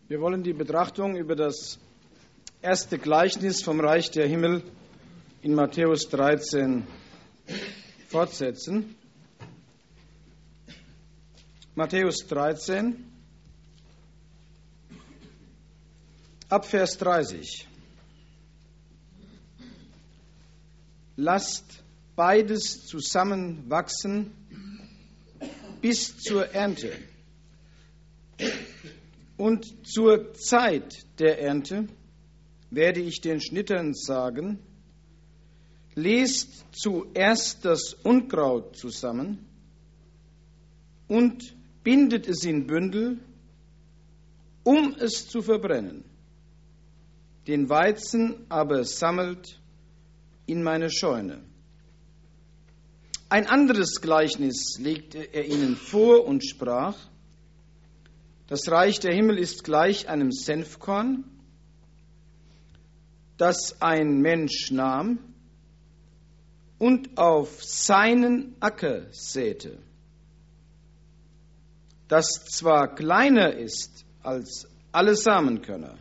Wir wollen die Betrachtung über das erste Gleichnis vom Reich der Himmel in Matthäus 13 fortsetzen. Matthäus 13, ab Vers 30. Lasst beides zusammen wachsen bis zur Ernte. Und zur Zeit der Ernte werde ich den Schnittern sagen, lest zuerst das Unkraut zusammen und bindet es in Bündel, um es zu verbrennen. Den Weizen aber sammelt in meine Scheune. Ein anderes Gleichnis legte er ihnen vor und sprach: Das Reich der Himmel ist gleich einem Senfkorn, das ein Mensch nahm und auf seinen Acker säte, das zwar kleiner ist als alle Samenkörner,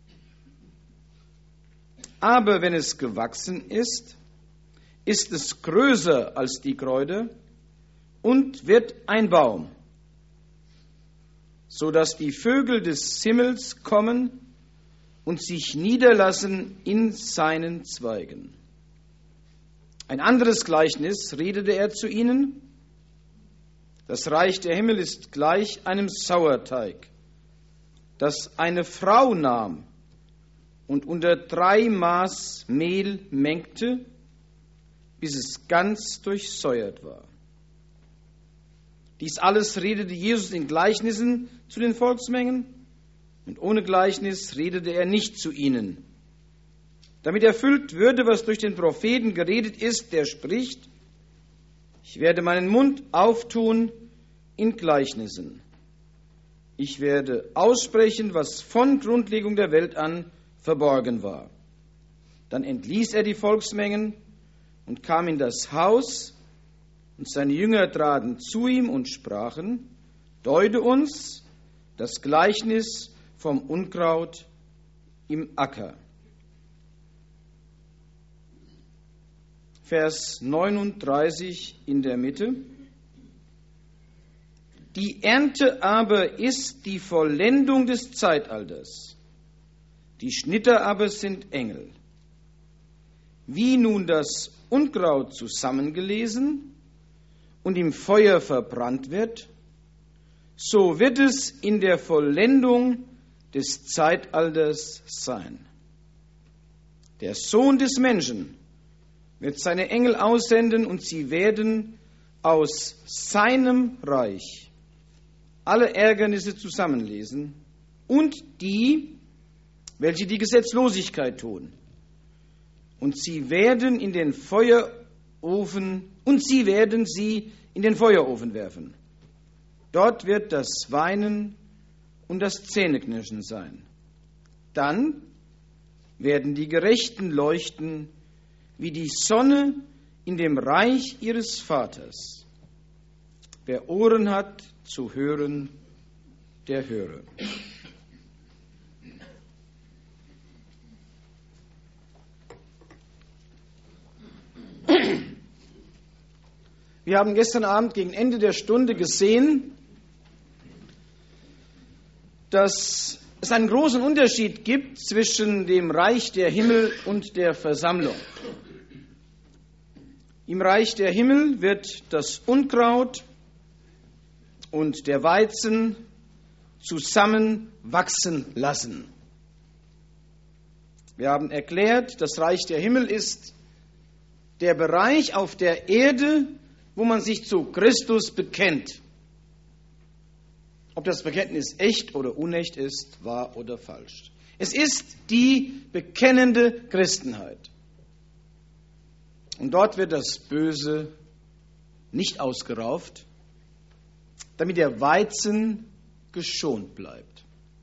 aber wenn es gewachsen ist, ist es größer als die Kräuter und wird ein Baum, so dass die Vögel des Himmels kommen und sich niederlassen in seinen Zweigen. Ein anderes Gleichnis redete er zu ihnen: Das Reich der Himmel ist gleich einem Sauerteig, das eine Frau nahm und unter 3 Maß Mehl mengte, bis es ganz durchsäuert war. Dies alles redete Jesus in Gleichnissen zu den Volksmengen, und ohne Gleichnis redete er nicht zu ihnen, damit erfüllt würde, was durch den Propheten geredet ist, der spricht: Ich werde meinen Mund auftun in Gleichnissen. Ich werde aussprechen, was von Grundlegung der Welt an verborgen war. Dann entließ er die Volksmengen und kam in das Haus, und seine Jünger traten zu ihm und sprachen: Deute uns das Gleichnis vom Unkraut im Acker. Vers 39 in der Mitte. Die Ernte aber ist die Vollendung des Zeitalters. Die Schnitter aber sind Engel. Wie nun das Unkraut zusammengelesen und im Feuer verbrannt wird, so wird es in der Vollendung des Zeitalters sein. Der Sohn des Menschen wird seine Engel aussenden, und sie werden aus seinem Reich alle Ärgernisse zusammenlesen und die, welche die Gesetzlosigkeit tun. Und sie werden sie in den Feuerofen werfen. Dort wird das Weinen und das Zähneknirschen sein. Dann werden die Gerechten leuchten wie die Sonne in dem Reich ihres Vaters. Wer Ohren hat zu hören, der höre. Wir haben gestern Abend gegen Ende der Stunde gesehen, dass es einen großen Unterschied gibt zwischen dem Reich der Himmel und der Versammlung. Im Reich der Himmel wird das Unkraut und der Weizen zusammen wachsen lassen. Wir haben erklärt, das Reich der Himmel ist der Bereich auf der Erde, wo man sich zu Christus bekennt. Ob das Bekenntnis echt oder unecht ist, wahr oder falsch. Es ist die bekennende Christenheit. Und dort wird das Böse nicht ausgerauft, damit der Weizen geschont bleibt.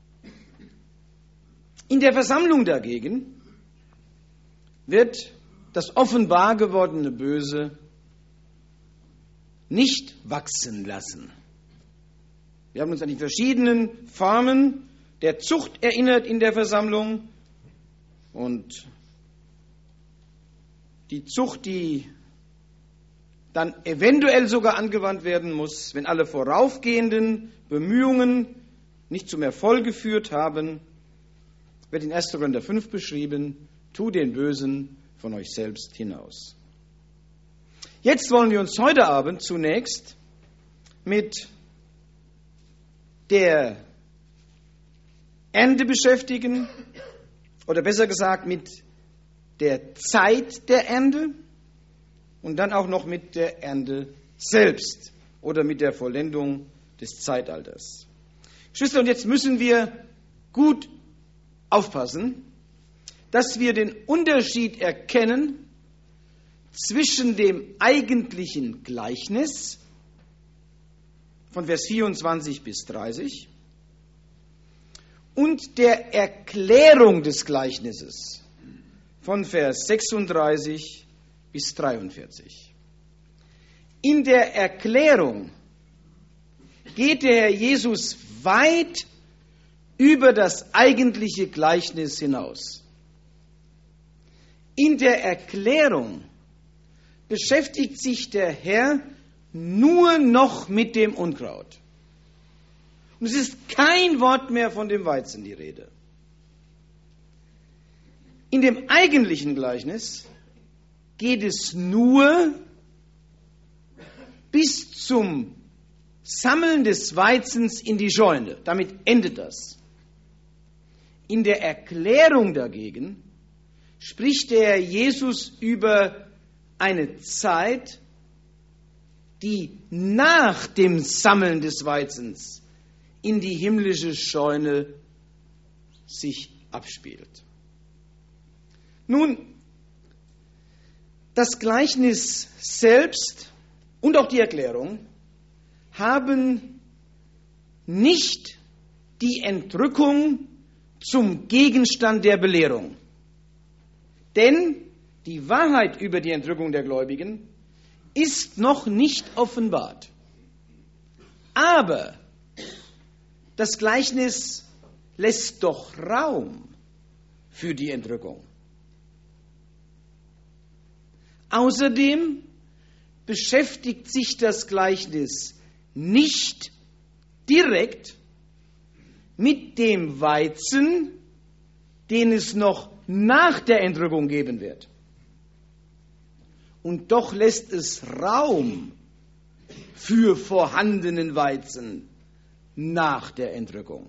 In der Versammlung dagegen wird das offenbar gewordene Böse nicht wachsen lassen. Wir haben uns an die verschiedenen Formen der Zucht erinnert in der Versammlung. Und die Zucht, die dann eventuell sogar angewandt werden muss, wenn alle voraufgehenden Bemühungen nicht zum Erfolg geführt haben, wird in 1. Korinther 5 beschrieben: Tu den Bösen von euch selbst hinaus. Jetzt wollen wir uns heute Abend zunächst mit der Ernte beschäftigen, oder besser gesagt mit der Zeit der Ernte und dann auch noch mit der Ernte selbst oder mit der Vollendung des Zeitalters. Geschwister, und jetzt müssen wir gut aufpassen, dass wir den Unterschied erkennen zwischen dem eigentlichen Gleichnis von Vers 24 bis 30 und der Erklärung des Gleichnisses von Vers 36 bis 43. In der Erklärung geht der Herr Jesus weit über das eigentliche Gleichnis hinaus. In der Erklärung beschäftigt sich der Herr nur noch mit dem Unkraut. Und es ist kein Wort mehr von dem Weizen die Rede. In dem eigentlichen Gleichnis geht es nur bis zum Sammeln des Weizens in die Scheune. Damit endet das. In der Erklärung dagegen spricht der Herr Jesus über eine Zeit, die nach dem Sammeln des Weizens in die himmlische Scheune sich abspielt. Nun, das Gleichnis selbst und auch die Erklärung haben nicht die Entrückung zum Gegenstand der Belehrung. Denn die Wahrheit über die Entrückung der Gläubigen ist noch nicht offenbart. Aber das Gleichnis lässt doch Raum für die Entrückung. Außerdem beschäftigt sich das Gleichnis nicht direkt mit dem Weizen, den es noch nach der Entrückung geben wird. Und doch lässt es Raum für vorhandenen Weizen nach der Entrückung.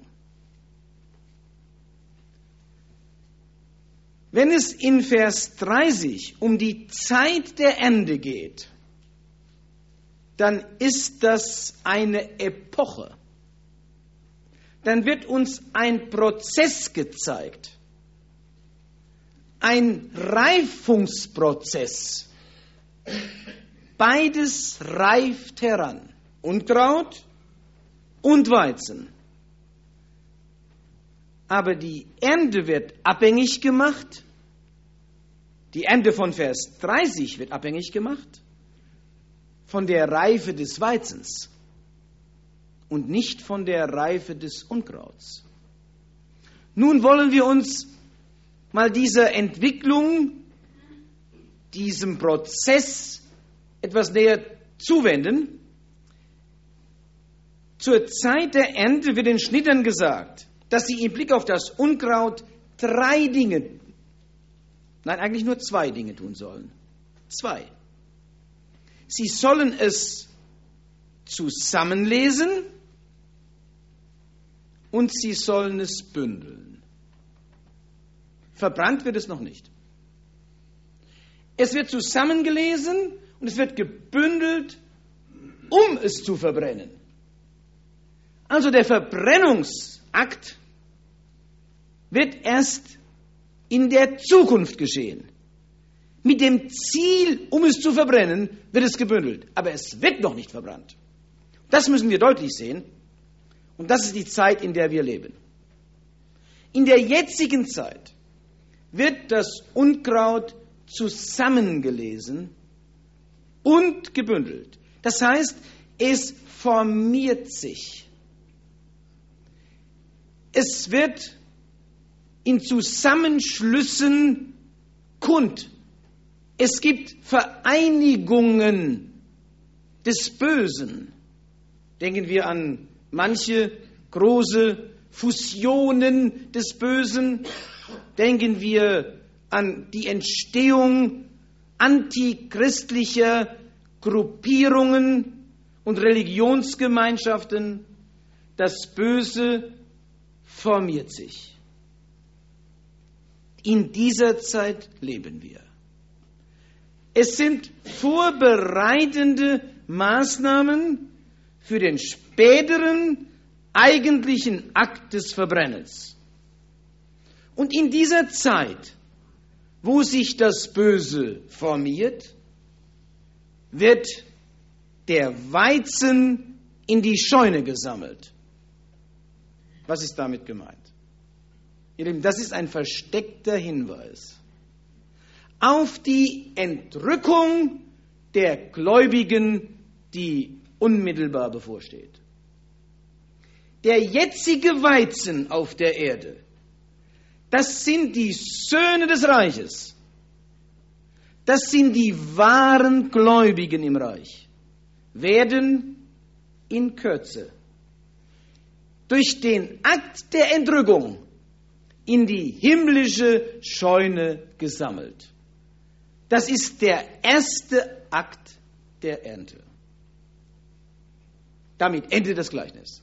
Wenn es in Vers 30 um die Zeit der Ernte geht, dann ist das eine Epoche. Dann wird uns ein Prozess gezeigt, ein Reifungsprozess. Beides reift heran, Unkraut und Weizen. Aber die Ernte wird abhängig gemacht, die Ernte von Vers 30 wird abhängig gemacht von der Reife des Weizens und nicht von der Reife des Unkrauts. Nun wollen wir uns mal dieser Entwicklung, diesem Prozess etwas näher zuwenden. Zur Zeit der Ernte wird den Schnittern gesagt, dass sie im Blick auf das Unkraut 3 Dinge, nein, eigentlich nur 2 Dinge tun sollen. 2. Sie sollen es zusammenlesen und sie sollen es bündeln. Verbrannt wird es noch nicht. Es wird zusammengelesen und es wird gebündelt, um es zu verbrennen. Also der Verbrennungsakt wird erst in der Zukunft geschehen. Mit dem Ziel, um es zu verbrennen, wird es gebündelt. Aber es wird noch nicht verbrannt. Das müssen wir deutlich sehen. Und das ist die Zeit, in der wir leben. In der jetzigen Zeit wird das Unkraut zusammengelesen und gebündelt. Das heißt, es formiert sich. Es wird in Zusammenschlüssen kund. Es gibt Vereinigungen des Bösen. Denken wir an manche große Fusionen des Bösen. Denken wir an die Entstehung antichristlicher Gruppierungen und Religionsgemeinschaften. Das Böse formiert sich. In dieser Zeit leben wir. Es sind vorbereitende Maßnahmen für den späteren eigentlichen Akt des Verbrennens. Und in dieser Zeit, wo sich das Böse formiert, wird der Weizen in die Scheune gesammelt. Was ist damit gemeint? Ihr Lieben, das ist ein versteckter Hinweis auf die Entrückung der Gläubigen, die unmittelbar bevorsteht. Der jetzige Weizen auf der Erde, das sind die Söhne des Reiches. Das sind die wahren Gläubigen im Reich, werden in Kürze durch den Akt der Entrückung in die himmlische Scheune gesammelt. Das ist der erste Akt der Ernte. Damit endet das Gleichnis.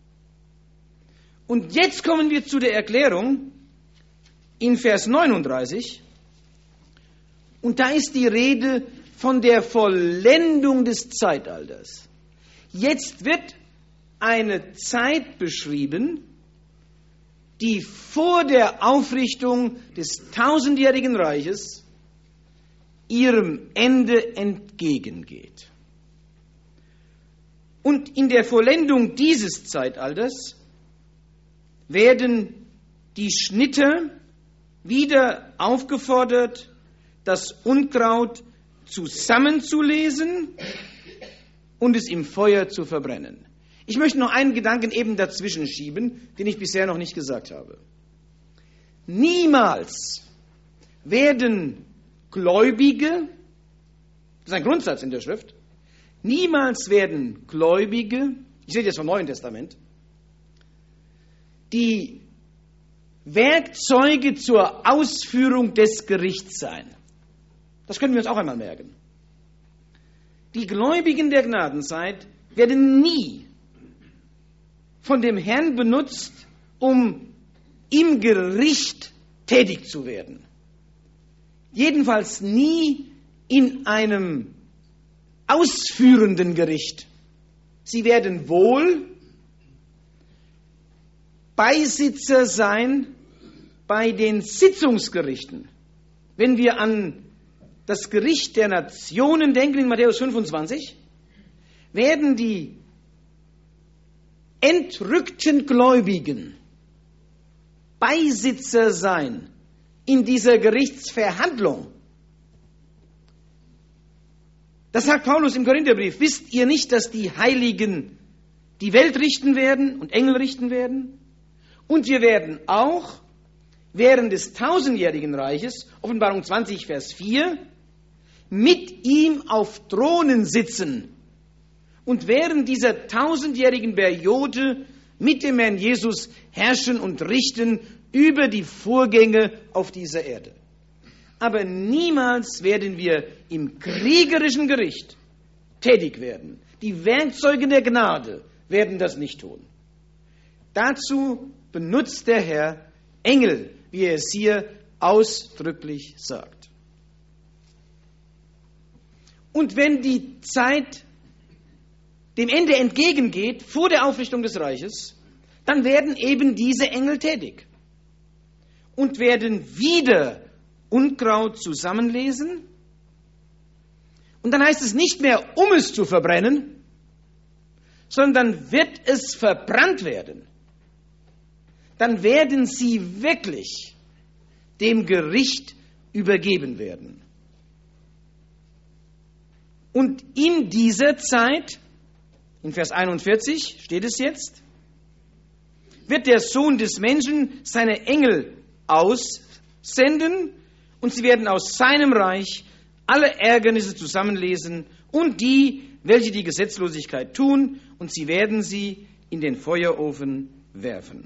Und jetzt kommen wir zu der Erklärung in Vers 39. Und da ist die Rede von der Vollendung des Zeitalters. Jetzt wird eine Zeit beschrieben, die vor der Aufrichtung des tausendjährigen Reiches ihrem Ende entgegengeht. Und in der Vollendung dieses Zeitalters werden die Schnitter wieder aufgefordert, das Unkraut zusammenzulesen und es im Feuer zu verbrennen. Ich möchte noch einen Gedanken eben dazwischen schieben, den ich bisher noch nicht gesagt habe. Niemals werden Gläubige, das ist ein Grundsatz in der Schrift, niemals werden Gläubige, ich rede jetzt vom Neuen Testament, die Werkzeuge zur Ausführung des Gerichts sein. Das können wir uns auch einmal merken. Die Gläubigen der Gnadenzeit werden nie von dem Herrn benutzt, um im Gericht tätig zu werden. Jedenfalls nie in einem ausführenden Gericht. Sie werden wohl Beisitzer sein bei den Sitzungsgerichten. Wenn wir an das Gericht der Nationen denken in Matthäus 25, werden die entrückten Gläubigen Beisitzer sein in dieser Gerichtsverhandlung. Das sagt Paulus im Korintherbrief. Wisst ihr nicht, dass die Heiligen die Welt richten werden und Engel richten werden? Und wir werden auch während des tausendjährigen Reiches, Offenbarung 20, Vers 4, mit ihm auf Thronen sitzen und während dieser tausendjährigen Periode mit dem Herrn Jesus herrschen und richten über die Vorgänge auf dieser Erde. Aber niemals werden wir im kriegerischen Gericht tätig werden. Die Werkzeuge der Gnade werden das nicht tun. Dazu benutzt der Herr Engel, wie er es hier ausdrücklich sagt. Und wenn die Zeit dem Ende entgegengeht, vor der Aufrichtung des Reiches, dann werden eben diese Engel tätig und werden wieder Unkraut zusammenlesen. Und dann heißt es nicht mehr, um es zu verbrennen, sondern wird es verbrannt werden. Dann werden sie wirklich dem Gericht übergeben werden. Und in dieser Zeit, in Vers 41 steht es jetzt, wird der Sohn des Menschen seine Engel aussenden und sie werden aus seinem Reich alle Ärgernisse zusammenlesen und die, welche die Gesetzlosigkeit tun, und sie werden sie in den Feuerofen werfen.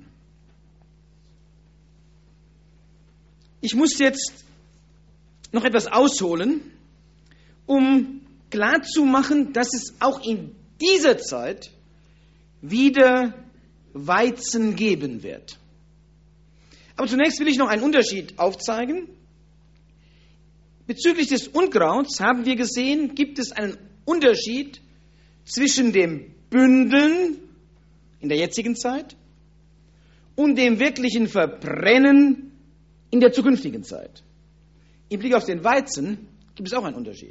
Ich muss jetzt noch etwas ausholen, um klarzumachen, dass es auch in dieser Zeit wieder Weizen geben wird. Aber zunächst will ich noch einen Unterschied aufzeigen. Bezüglich des Unkrauts haben wir gesehen, gibt es einen Unterschied zwischen dem Bündeln in der jetzigen Zeit und dem wirklichen Verbrennen in der zukünftigen Zeit. Im Blick auf den Weizen gibt es auch einen Unterschied.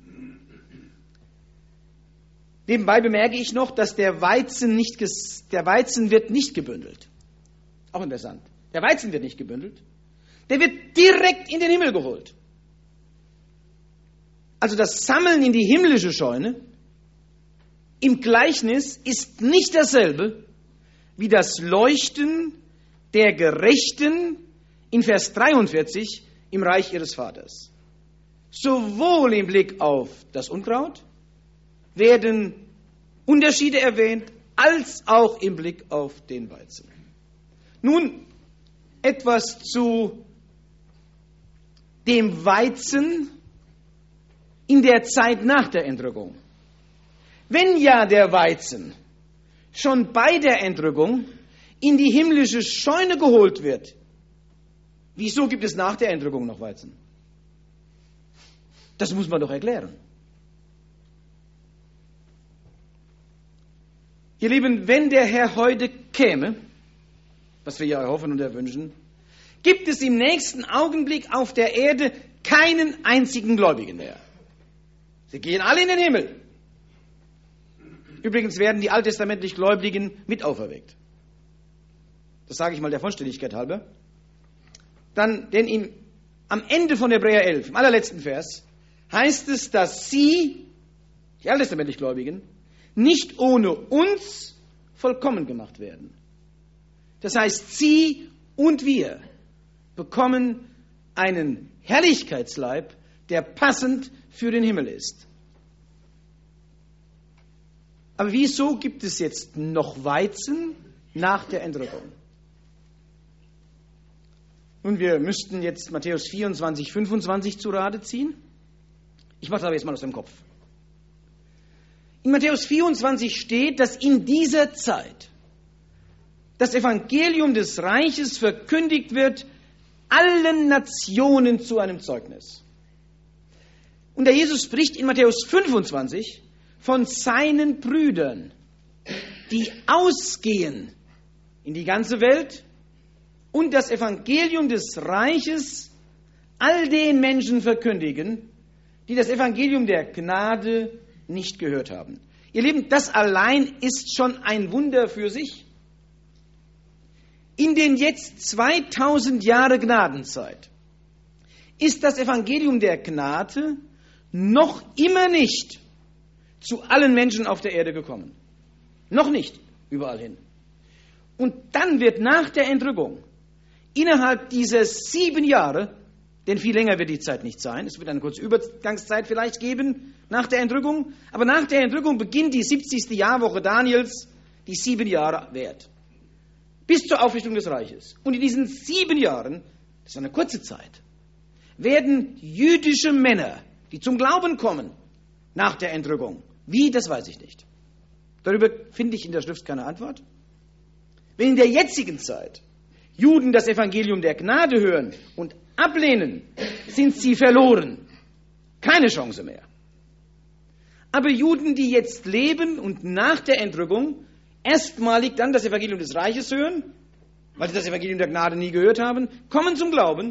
Nebenbei bemerke ich noch, dass der Weizen wird nicht gebündelt. Auch interessant. Der Weizen wird nicht gebündelt. Der wird direkt in den Himmel geholt. Also das Sammeln in die himmlische Scheune im Gleichnis ist nicht dasselbe wie das Leuchten der Gerechten in Vers 43 im Reich ihres Vaters. Sowohl im Blick auf das Unkraut werden Unterschiede erwähnt, als auch im Blick auf den Weizen. Nun etwas zu dem Weizen in der Zeit nach der Entrückung. Wenn ja der Weizen schon bei der Entrückung in die himmlische Scheune geholt wird, wieso gibt es nach der Entrückung noch Weizen? Das muss man doch erklären. Ihr Lieben, wenn der Herr heute käme, was wir ja erhoffen und erwünschen, gibt es im nächsten Augenblick auf der Erde keinen einzigen Gläubigen mehr. Sie gehen alle in den Himmel. Übrigens werden die alttestamentlich Gläubigen mit auferweckt. Das sage ich mal der Vollständigkeit halber. Denn am Ende von Hebräer 11, im allerletzten Vers, heißt es, dass sie, die alttestamentlich Gläubigen, nicht ohne uns vollkommen gemacht werden. Das heißt, sie und wir bekommen einen Herrlichkeitsleib, der passend für den Himmel ist. Aber wieso gibt es jetzt noch Weizen nach der Entrückung? Nun, wir müssten jetzt Matthäus 24, 25 zu Rate ziehen. Ich mache das aber jetzt mal aus dem Kopf. In Matthäus 24 steht, dass in dieser Zeit das Evangelium des Reiches verkündigt wird, allen Nationen zu einem Zeugnis. Und der Jesus spricht in Matthäus 25 von seinen Brüdern, die ausgehen in die ganze Welt und das Evangelium des Reiches all den Menschen verkündigen, die das Evangelium der Gnade nicht gehört haben. Ihr Lieben, das allein ist schon ein Wunder für sich. In den jetzt 2000 Jahre Gnadenzeit ist das Evangelium der Gnade noch immer nicht zu allen Menschen auf der Erde gekommen. Noch nicht überall hin. Und dann wird nach der Entrückung innerhalb dieser 7 Jahre, denn viel länger wird die Zeit nicht sein, es wird eine kurze Übergangszeit vielleicht geben nach der Entrückung, aber nach der Entrückung beginnt die 70. Jahrwoche Daniels, die 7 Jahre währt. Bis zur Aufrichtung des Reiches. Und in diesen 7 Jahren, das ist eine kurze Zeit, werden jüdische Männer, die zum Glauben kommen, nach der Entrückung. Wie, das weiß ich nicht. Darüber finde ich in der Schrift keine Antwort. Wenn in der jetzigen Zeit Juden das Evangelium der Gnade hören und ablehnen, sind sie verloren. Keine Chance mehr. Aber Juden, die jetzt leben und nach der Entrückung erstmalig dann das Evangelium des Reiches hören, weil sie das Evangelium der Gnade nie gehört haben, kommen zum Glauben.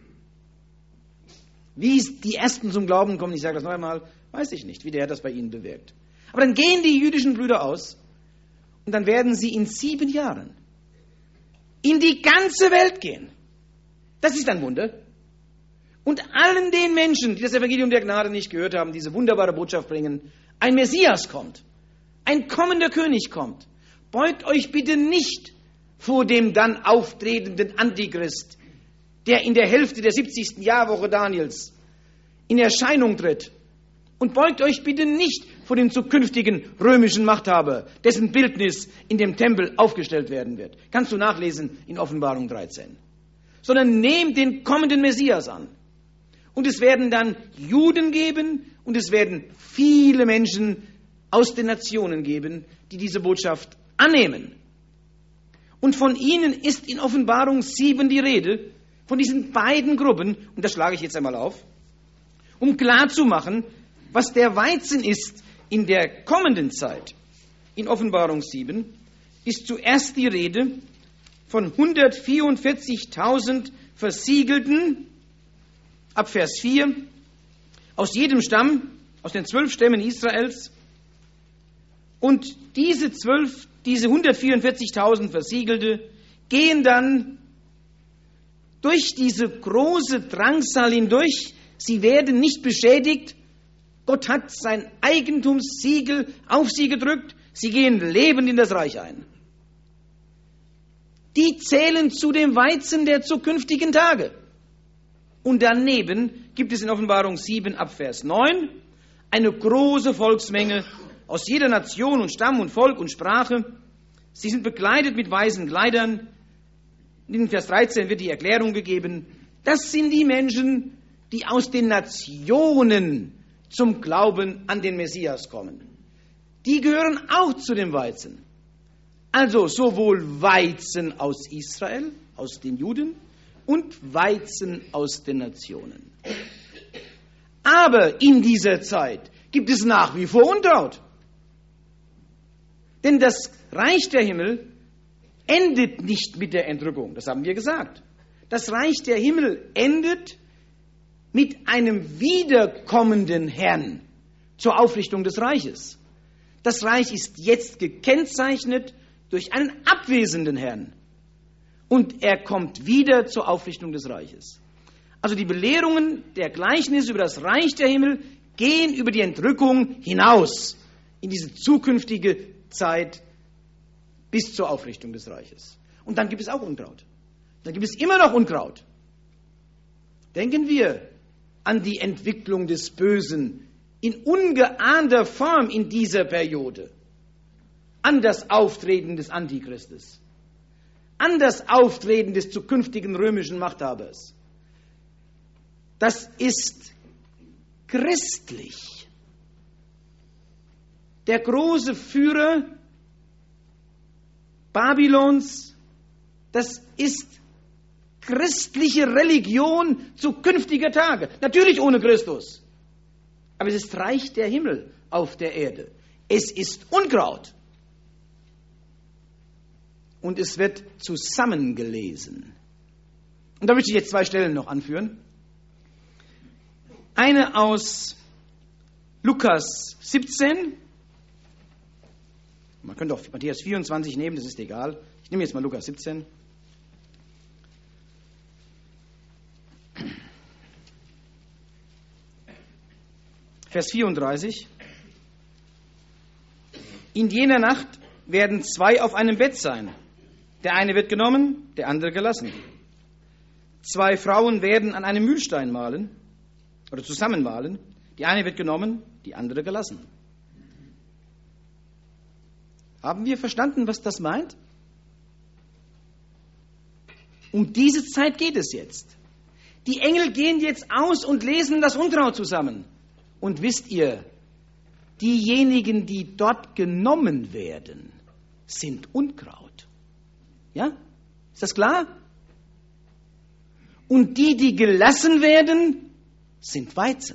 Wie die Ersten zum Glauben kommen, ich sage das noch einmal, weiß ich nicht, wie der Herr das bei ihnen bewirkt. Aber dann gehen die jüdischen Brüder aus und dann werden sie in 7 Jahren in die ganze Welt gehen. Das ist ein Wunder. Und allen den Menschen, die das Evangelium der Gnade nicht gehört haben, diese wunderbare Botschaft bringen, ein Messias kommt, ein kommender König kommt. Beugt euch bitte nicht vor dem dann auftretenden Antichrist, der in der Hälfte der 70. Jahrwoche Daniels in Erscheinung tritt. Und beugt euch bitte nicht vor dem zukünftigen römischen Machthaber, dessen Bildnis in dem Tempel aufgestellt werden wird. Kannst du nachlesen in Offenbarung 13. Sondern nehmt den kommenden Messias an. Und es werden dann Juden geben und es werden viele Menschen aus den Nationen geben, die diese Botschaft annehmen. Und von ihnen ist in Offenbarung 7 die Rede, von diesen beiden Gruppen, und das schlage ich jetzt einmal auf, um klarzumachen, was der Weizen ist in der kommenden Zeit. In Offenbarung 7 ist zuerst die Rede von 144.000 Versiegelten, ab Vers 4, aus jedem Stamm, aus den 12 Stämmen Israels. Und diese 144.000 Versiegelte gehen dann durch diese große Drangsal hindurch. Sie werden nicht beschädigt. Gott hat sein Eigentumssiegel auf sie gedrückt. Sie gehen lebend in das Reich ein. Die zählen zu dem Weizen der zukünftigen Tage. Und daneben gibt es in Offenbarung 7 ab Vers 9 eine große Volksmenge aus jeder Nation und Stamm und Volk und Sprache. Sie sind bekleidet mit weißen Kleidern. In Vers 13 wird die Erklärung gegeben. Das sind die Menschen, die aus den Nationen zum Glauben an den Messias kommen. Die gehören auch zu dem Weizen. Also sowohl Weizen aus Israel, aus den Juden, und Weizen aus den Nationen. Aber in dieser Zeit gibt es nach wie vor Unkraut. Denn das Reich der Himmel endet nicht mit der Entrückung, das haben wir gesagt. Das Reich der Himmel endet mit einem wiederkommenden Herrn zur Aufrichtung des Reiches. Das Reich ist jetzt gekennzeichnet durch einen abwesenden Herrn. Und er kommt wieder zur Aufrichtung des Reiches. Also die Belehrungen der Gleichnisse über das Reich der Himmel gehen über die Entrückung hinaus in diese zukünftige Zeit bis zur Aufrichtung des Reiches. Und dann gibt es auch Unkraut. Dann gibt es immer noch Unkraut. Denken wir an die Entwicklung des Bösen in ungeahnter Form in dieser Periode, an das Auftreten des Antichristes, an das Auftreten des zukünftigen römischen Machthabers. Das ist christlich. Der große Führer Babylons, das ist christliche Religion zukünftiger Tage. Natürlich ohne Christus. Aber es ist Reich der Himmel auf der Erde. Es ist Unkraut. Und es wird zusammengelesen. Und da möchte ich jetzt 2 Stellen noch anführen. Eine aus Lukas 17. Man könnte auch Matthäus 24 nehmen, das ist egal. Ich nehme jetzt mal Lukas 17. Vers 34. In jener Nacht werden 2 auf einem Bett sein. Der eine wird genommen, der andere gelassen. 2 Frauen werden an einem Mühlstein mahlen oder zusammen mahlen. Die eine wird genommen, die andere gelassen. Haben wir verstanden, was das meint? Um diese Zeit geht es jetzt. Die Engel gehen jetzt aus und lesen das Unkraut zusammen. Und wisst ihr, diejenigen, die dort genommen werden, sind Unkraut. Ja? Ist das klar? Und die gelassen werden, sind Weizen.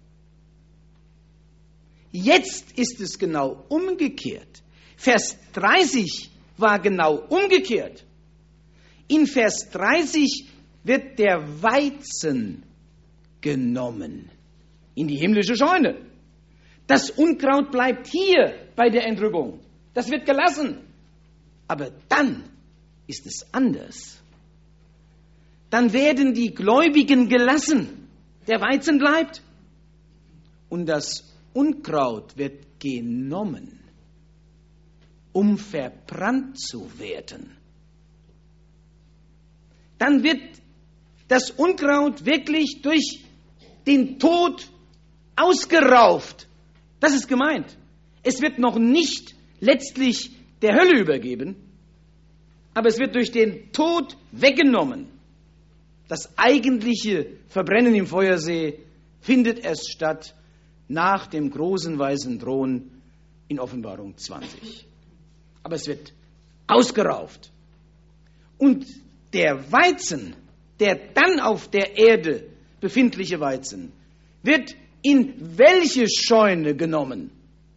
Jetzt ist es genau umgekehrt. Vers 30 war genau umgekehrt. In Vers 30 wird der Weizen genommen in die himmlische Scheune. Das Unkraut bleibt hier bei der Entrückung. Das wird gelassen. Aber dann ist es anders. Dann werden die Gläubigen gelassen. Der Weizen bleibt. Und das Unkraut wird genommen, um verbrannt zu werden. dann wird das Unkraut wirklich durch den Tod ausgerauft. Das ist gemeint. Es wird noch nicht letztlich der Hölle übergeben, aber es wird durch den Tod weggenommen. Das eigentliche Verbrennen im Feuersee findet erst statt nach dem großen weißen Thron in Offenbarung 20. Aber es wird ausgerauft. Und der Weizen, der dann auf der Erde befindliche Weizen, wird in welche Scheune genommen?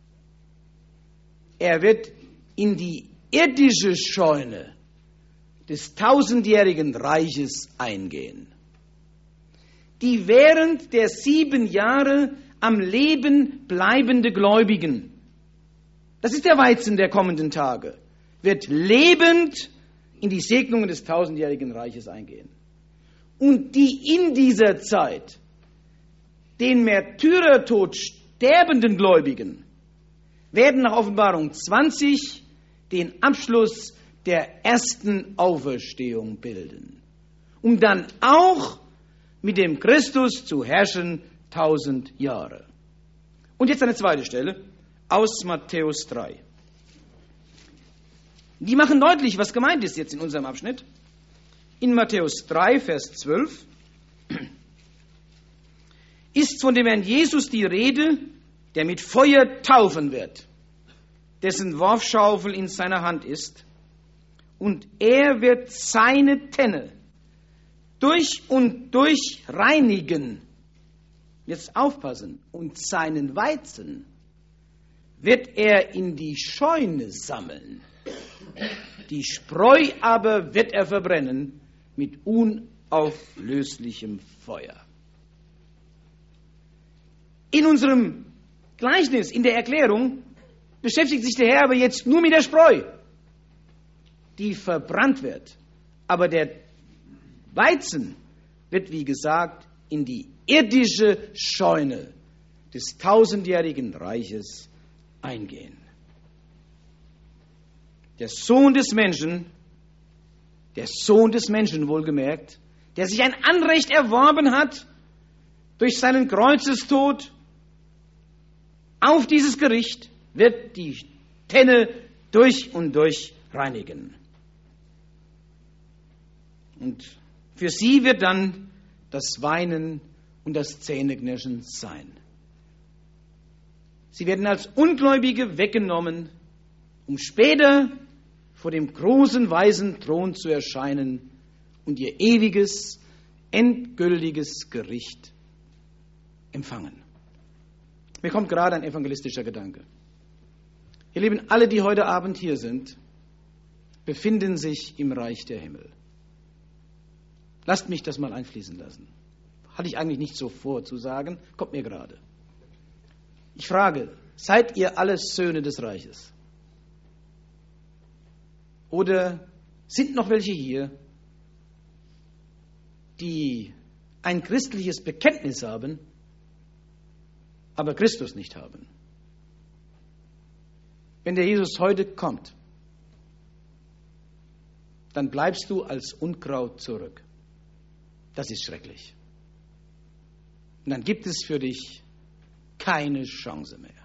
Er wird in die irdische Scheune des tausendjährigen Reiches eingehen, die während der 7 Jahre am Leben bleibende Gläubigen, das ist der Weizen der kommenden Tage, wird lebend in die Segnungen des tausendjährigen Reiches eingehen. Und die in dieser Zeit den Märtyrertod sterbenden Gläubigen werden nach Offenbarung 20 den Abschluss der ersten Auferstehung bilden, um dann auch mit dem Christus zu herrschen 1000 Jahre. Und jetzt eine zweite Stelle aus Matthäus 3. Die machen deutlich, was gemeint ist jetzt in unserem Abschnitt. In Matthäus 3, Vers 12 ist von dem Herrn Jesus die Rede, der mit Feuer taufen wird, dessen Worfschaufel in seiner Hand ist. Und er wird seine Tenne durch und durch reinigen. Jetzt aufpassen. Und seinen Weizen wird er in die Scheune sammeln. Die Spreu aber wird er verbrennen mit unauflöslichem Feuer. In unserem Gleichnis, in der Erklärung, beschäftigt sich der Herr aber jetzt nur mit der Spreu, die verbrannt wird. Aber der Weizen wird, wie gesagt, in die irdische Scheune des tausendjährigen Reiches eingehen. Der Sohn des Menschen wohlgemerkt, der sich ein Anrecht erworben hat durch seinen Kreuzestod auf dieses Gericht, wird die Tenne durch und durch reinigen. Und für sie wird dann das Weinen und das Zähneknirschen sein. Sie werden als Ungläubige weggenommen, um später vor dem großen weißen Thron zu erscheinen und ihr ewiges, endgültiges Gericht empfangen. Mir kommt gerade ein evangelistischer Gedanke. Ihr Lieben, alle, die heute Abend hier sind, befinden sich im Reich der Himmel. Lasst mich das mal einfließen lassen. Hatte ich eigentlich nicht so vor zu sagen, kommt mir gerade. Ich frage, seid ihr alles Söhne des Reiches? Oder sind noch welche hier, die ein christliches Bekenntnis haben, aber Christus nicht haben? Wenn der Jesus heute kommt, dann bleibst du als Unkraut zurück. Das ist schrecklich. Und dann gibt es für dich keine Chance mehr.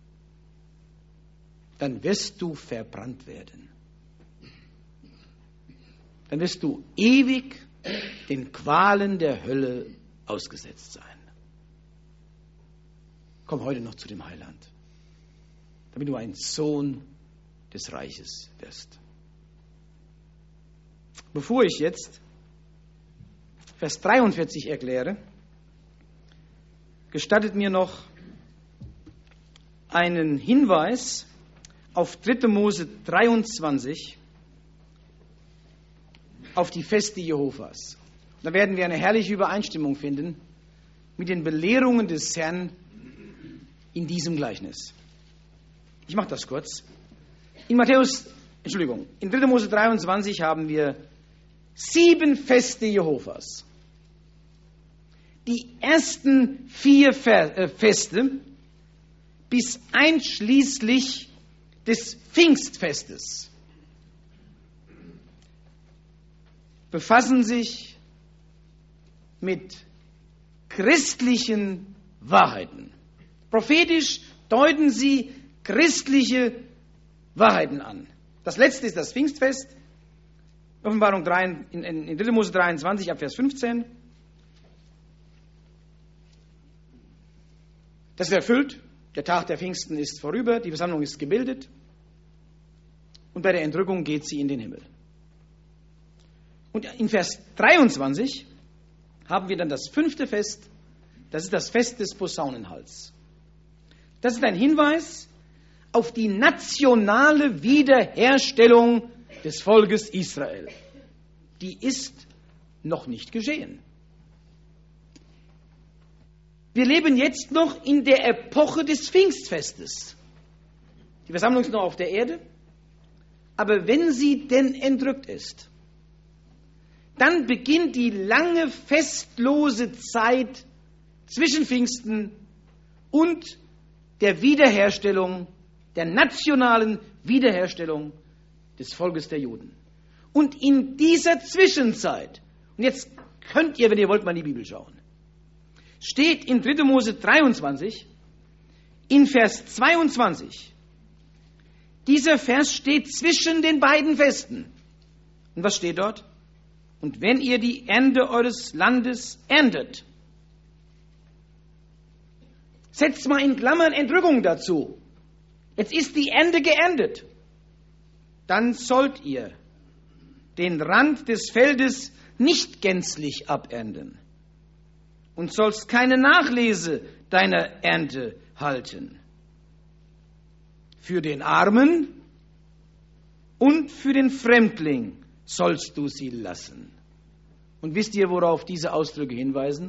Dann wirst du verbrannt werden. Dann wirst du ewig den Qualen der Hölle ausgesetzt sein. Komm heute noch zu dem Heiland, damit du ein Sohn des Reiches wirst. Bevor ich jetzt Vers 43 erkläre, gestattet mir noch einen Hinweis auf 3. Mose 23, auf die Feste Jehovas. Da werden wir eine herrliche Übereinstimmung finden mit den Belehrungen des Herrn in diesem Gleichnis. Ich mache das kurz. In 3. Mose 23 haben wir 7 Feste Jehovas. Die ersten 4 Feste bis einschließlich des Pfingstfestes befassen sich mit christlichen Wahrheiten. Prophetisch deuten sie christliche Wahrheiten an. Das letzte ist das Pfingstfest, Offenbarung 3, in 3. Mose 23 ab Vers 15. Das ist erfüllt, der Tag der Pfingsten ist vorüber, die Versammlung ist gebildet und bei der Entrückung geht sie in den Himmel. Und in Vers 23 haben wir dann das 5. Fest, das ist das Fest des Posaunenhals. Das ist ein Hinweis auf die nationale Wiederherstellung des Volkes Israel. Die ist noch nicht geschehen. Wir leben jetzt noch in der Epoche des Pfingstfestes. Die Versammlung ist noch auf der Erde, aber wenn sie denn entrückt ist, dann beginnt die lange festlose Zeit zwischen Pfingsten und der Wiederherstellung, der nationalen Wiederherstellung des Volkes der Juden. Und in dieser Zwischenzeit, und jetzt könnt ihr, wenn ihr wollt, mal in die Bibel schauen, steht in 3. Mose 23, in Vers 22, dieser Vers steht zwischen den beiden Festen. Und was steht dort? Und wenn ihr die Ernte eures Landes erntet, setzt mal in Klammern Entrückung dazu. Jetzt ist die Ernte geerntet. Dann sollt ihr den Rand des Feldes nicht gänzlich abernten und sollst keine Nachlese deiner Ernte halten. Für den Armen und für den Fremdling sollst du sie lassen. Und wisst ihr, worauf diese Ausdrücke hinweisen?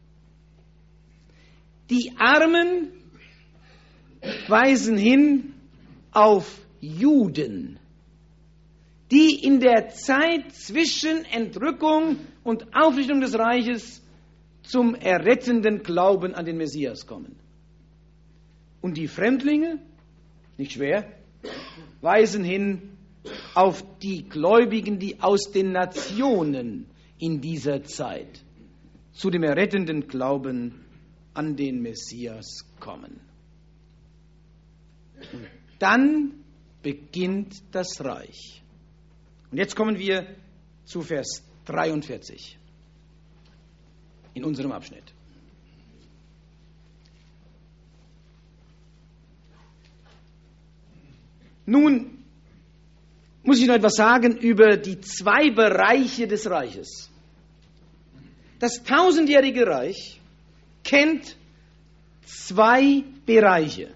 Die Armen weisen hin auf Juden, die in der Zeit zwischen Entrückung und Aufrichtung des Reiches zum errettenden Glauben an den Messias kommen. Und die Fremdlinge, nicht schwer, weisen hin auf die Gläubigen, die aus den Nationen in dieser Zeit zu dem errettenden Glauben an den Messias kommen. Und dann beginnt das Reich. Und jetzt kommen wir zu Vers 43 in unserem Abschnitt. Nun muss ich noch etwas sagen über die 2 Bereiche des Reiches. Das 1000-jährige Reich kennt 2 Bereiche.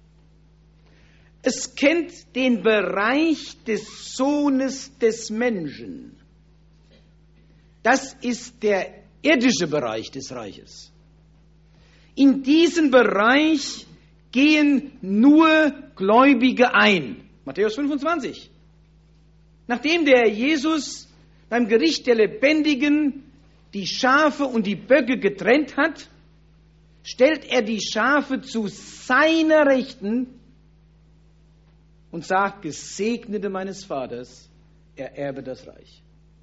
Es kennt den Bereich des Sohnes des Menschen. Das ist der irdische Bereich des Reiches. In diesen Bereich gehen nur Gläubige ein. Matthäus 25. Nachdem der Jesus beim Gericht der Lebendigen die Schafe und die Böcke getrennt hat, stellt er die Schafe zu seiner Rechten und sagt, Gesegnete meines Vaters, ererbe das Reich.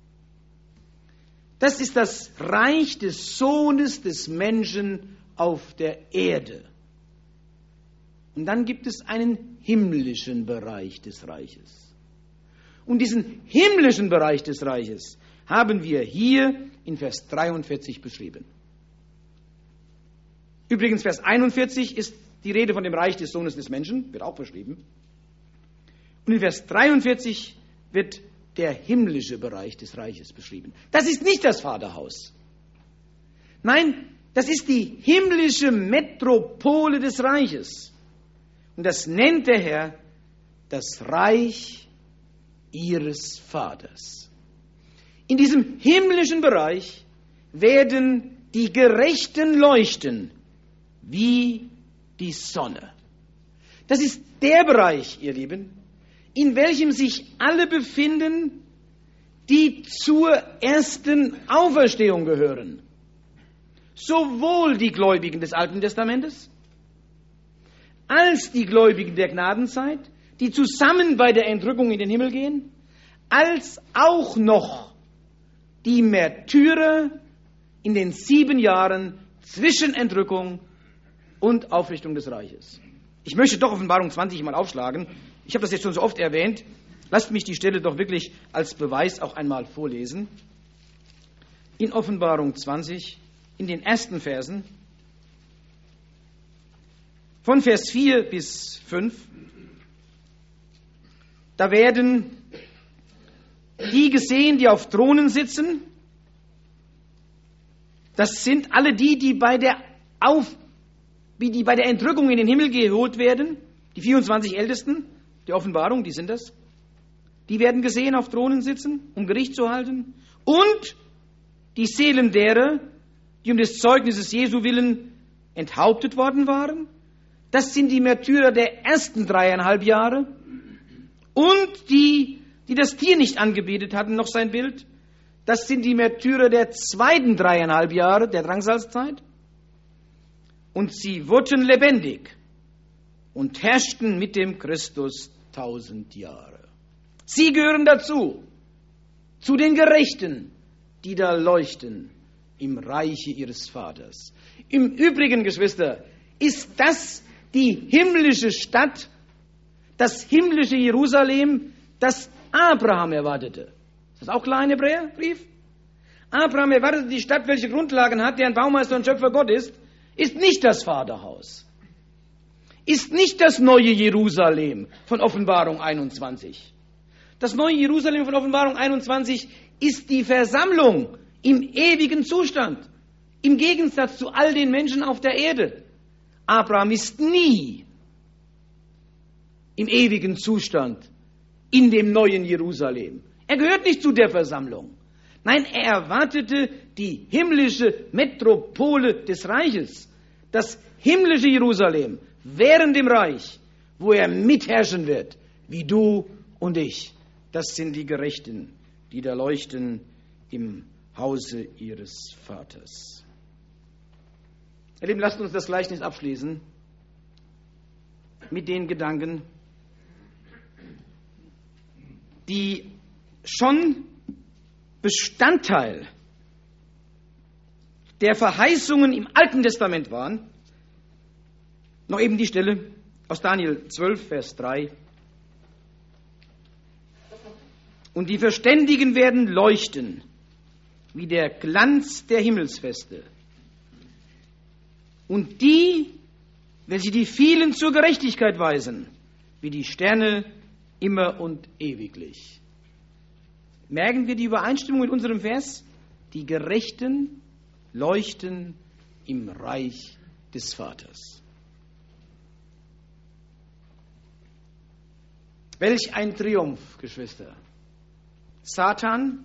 Das ist das Reich des Sohnes des Menschen auf der Erde. Und dann gibt es einen himmlischen Bereich des Reiches. Und diesen himmlischen Bereich des Reiches haben wir hier in Vers 43 beschrieben. Übrigens, Vers 41 ist die Rede von dem Reich des Sohnes des Menschen, wird auch beschrieben. Und in Vers 43 wird der himmlische Bereich des Reiches beschrieben. Das ist nicht das Vaterhaus. Nein, das ist die himmlische Metropole des Reiches. Und das nennt der Herr das Reich ihres Vaters. In diesem himmlischen Bereich werden die Gerechten leuchten wie die Sonne. Das ist der Bereich, ihr Lieben, in welchem sich alle befinden, die zur ersten Auferstehung gehören. Sowohl die Gläubigen des Alten Testamentes, als die Gläubigen der Gnadenzeit, die zusammen bei der Entrückung in den Himmel gehen, als auch noch die Märtyrer in den 7 Jahren zwischen Entrückung und Aufrichtung des Reiches. Ich möchte doch Offenbarung 20 mal aufschlagen. Ich habe das jetzt schon so oft erwähnt. Lasst mich die Stelle doch wirklich als Beweis auch einmal vorlesen. In Offenbarung 20, in den ersten Versen, von Vers 4 bis 5, da werden die gesehen, die auf Thronen sitzen. Das sind alle die bei der Entrückung in den Himmel geholt werden. Die 24 Ältesten der Offenbarung, die sind das. Die werden gesehen auf Thronen sitzen, um Gericht zu halten. Und die Seelen derer, die um des Zeugnisses Jesu willen enthauptet worden waren. Das sind die Märtyrer der ersten 3,5 Jahre. Und die das Tier nicht angebetet hatten, noch sein Bild. Das sind die Märtyrer der zweiten 3,5 Jahre, der Drangsalzzeit. Und sie wurden lebendig und herrschten mit dem Christus 1000 Jahre. Sie gehören dazu, zu den Gerechten, die da leuchten im Reiche ihres Vaters. Im Übrigen, Geschwister, ist das die himmlische Stadt, das himmlische Jerusalem, das Abraham erwartete. Ist das auch klar in Hebräerbrief? Abraham erwartete die Stadt, welche Grundlagen hat, deren Baumeister und Schöpfer Gott ist nicht das Vaterhaus, ist nicht das neue Jerusalem von Offenbarung 21. Das neue Jerusalem von Offenbarung 21 ist die Versammlung im ewigen Zustand, im Gegensatz zu all den Menschen auf der Erde. Abraham ist nie im ewigen Zustand in dem neuen Jerusalem. Er gehört nicht zu der Versammlung. Nein, er erwartete die himmlische Metropole des Reiches, das himmlische Jerusalem während dem Reich, wo er mitherrschen wird, wie du und ich. Das sind die Gerechten, die da leuchten im Hause ihres Vaters. Ihr Lieben, lasst uns das Gleichnis abschließen mit den Gedanken, die schon Bestandteil der Verheißungen im Alten Testament waren. Noch eben die Stelle aus Daniel 12, Vers 3. Und die Verständigen werden leuchten, wie der Glanz der Himmelsfeste. Und die, welche die vielen zur Gerechtigkeit weisen, wie die Sterne immer und ewiglich. Merken wir die Übereinstimmung mit unserem Vers? Die Gerechten leuchten im Reich des Vaters. Welch ein Triumph, Geschwister. Satan,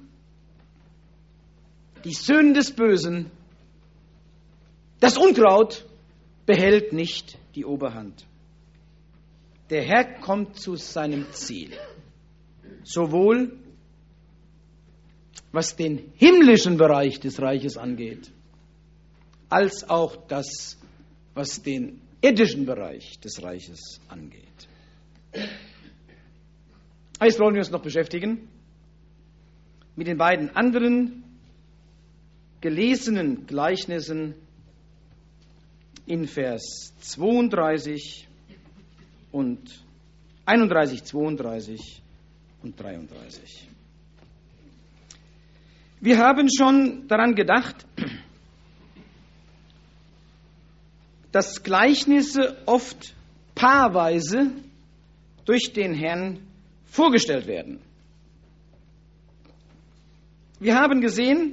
die Söhne des Bösen, das Unkraut behält nicht die Oberhand. Der Herr kommt zu seinem Ziel. Sowohl was den himmlischen Bereich des Reiches angeht, als auch das, was den irdischen Bereich des Reiches angeht. Jetzt wollen wir uns noch beschäftigen mit den beiden anderen gelesenen Gleichnissen in Vers 32 und 31, 32 und 33. Wir haben schon daran gedacht, dass Gleichnisse oft paarweise durch den Herrn vorgestellt werden. Wir haben gesehen,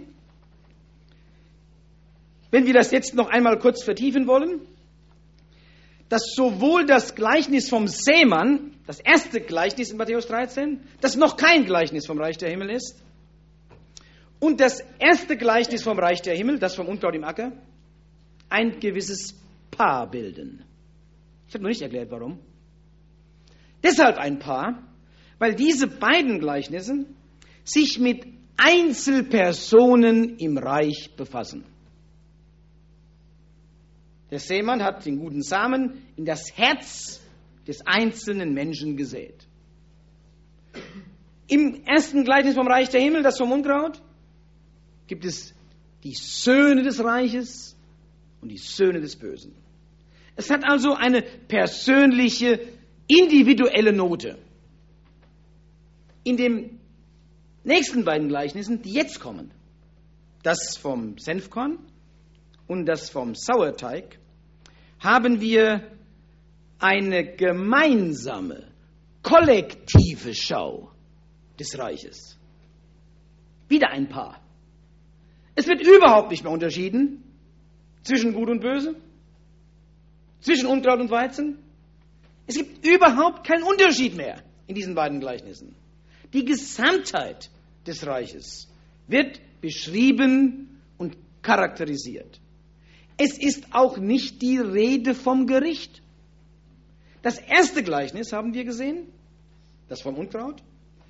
wenn wir das jetzt noch einmal kurz vertiefen wollen, dass sowohl das Gleichnis vom Sämann, das erste Gleichnis in Matthäus 13, das noch kein Gleichnis vom Reich der Himmel ist, und das erste Gleichnis vom Reich der Himmel, das vom Unkraut im Acker, ein gewisses Paar bilden. Ich habe noch nicht erklärt, warum. Deshalb ein Paar, weil diese beiden Gleichnisse sich mit Einzelpersonen im Reich befassen. Der Sämann hat den guten Samen in das Herz des einzelnen Menschen gesät. Im ersten Gleichnis vom Reich der Himmel, das vom Unkraut, gibt es die Söhne des Reiches und die Söhne des Bösen. Es hat also eine persönliche, individuelle Note. In den nächsten beiden Gleichnissen, die jetzt kommen, das vom Senfkorn und das vom Sauerteig, haben wir eine gemeinsame, kollektive Schau des Reiches. Wieder ein Paar. Es wird überhaupt nicht mehr unterschieden zwischen Gut und Böse, zwischen Unkraut und Weizen. Es gibt überhaupt keinen Unterschied mehr in diesen beiden Gleichnissen. Die Gesamtheit des Reiches wird beschrieben und charakterisiert. Es ist auch nicht die Rede vom Gericht. Das erste Gleichnis haben wir gesehen, das vom Unkraut,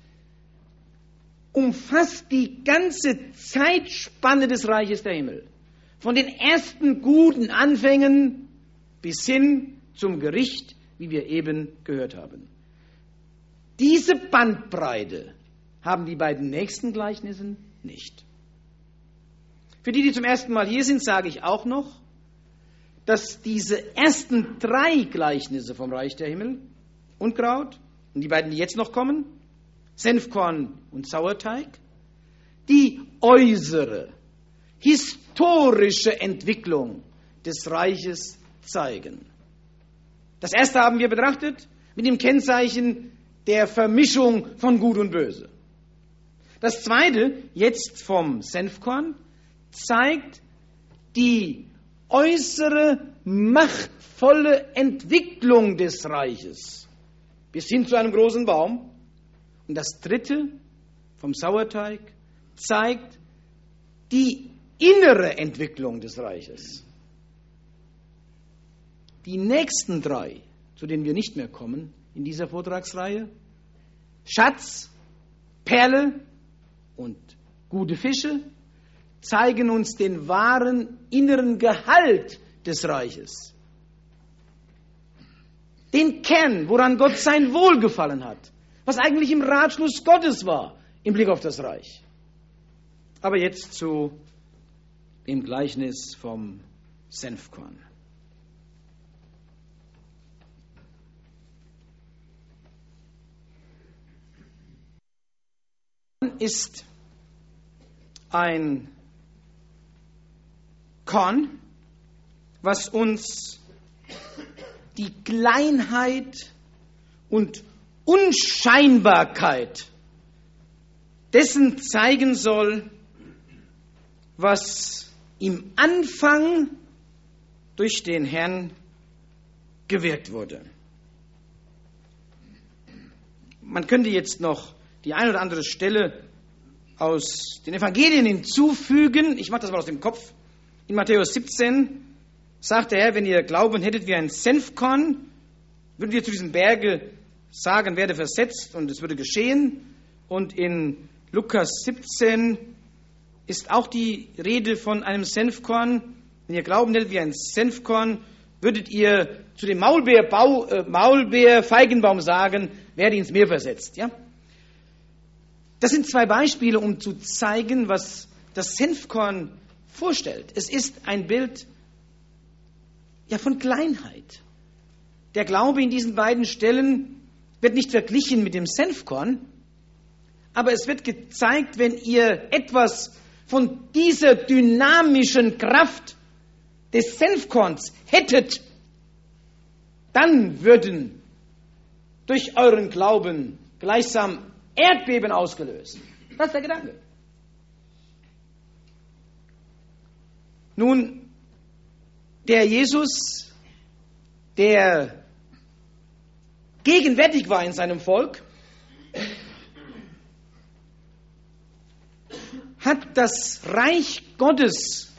umfasst die ganze Zeitspanne des Reiches der Himmel. Von den ersten guten Anfängen bis hin zum Gericht, wie wir eben gehört haben. Diese Bandbreite haben die beiden nächsten Gleichnissen nicht. Für die, die zum ersten Mal hier sind, sage ich auch noch, dass diese ersten 3 Gleichnisse vom Reich der Himmel, Unkraut und die beiden, die jetzt noch kommen, Senfkorn und Sauerteig, die äußere, historische Entwicklung des Reiches zeigen. Das erste haben wir betrachtet mit dem Kennzeichen der Vermischung von Gut und Böse. Das zweite, jetzt vom Senfkorn, zeigt die äußere, machtvolle Entwicklung des Reiches bis hin zu einem großen Baum. Und das dritte, vom Sauerteig, zeigt die innere Entwicklung des Reiches. Die nächsten 3, zu denen wir nicht mehr kommen in dieser Vortragsreihe, Schatz, Perle und gute Fische, zeigen uns den wahren inneren Gehalt des Reiches. Den Kern, woran Gott sein Wohlgefallen hat, was eigentlich im Ratschluss Gottes war im Blick auf das Reich. Aber jetzt zu dem Gleichnis vom Senfkorn. Ist ein Korn, was uns die Kleinheit und Unscheinbarkeit dessen zeigen soll, was im Anfang durch den Herrn gewirkt wurde. Man könnte jetzt noch die eine oder andere Stelle aus den Evangelien hinzufügen. Ich mache das mal aus dem Kopf. In Matthäus 17 sagt der Herr, wenn ihr Glauben hättet wie ein Senfkorn, würden wir zu diesem Berge sagen, werde versetzt und es würde geschehen. Und in Lukas 17 ist auch die Rede von einem Senfkorn. Wenn ihr Glauben hättet wie ein Senfkorn, würdet ihr zu dem Maulbeer-Feigenbaum sagen, werde ins Meer versetzt. Ja? Das sind 2 Beispiele, um zu zeigen, was das Senfkorn vorstellt. Es ist ein Bild von Kleinheit. Der Glaube in diesen beiden Stellen wird nicht verglichen mit dem Senfkorn, aber es wird gezeigt, wenn ihr etwas von dieser dynamischen Kraft des Senfkorns hättet, dann würden durch euren Glauben gleichsam Erdbeben ausgelöst. Das ist der Gedanke. Nun, der Jesus, der gegenwärtig war in seinem Volk, hat das Reich Gottes,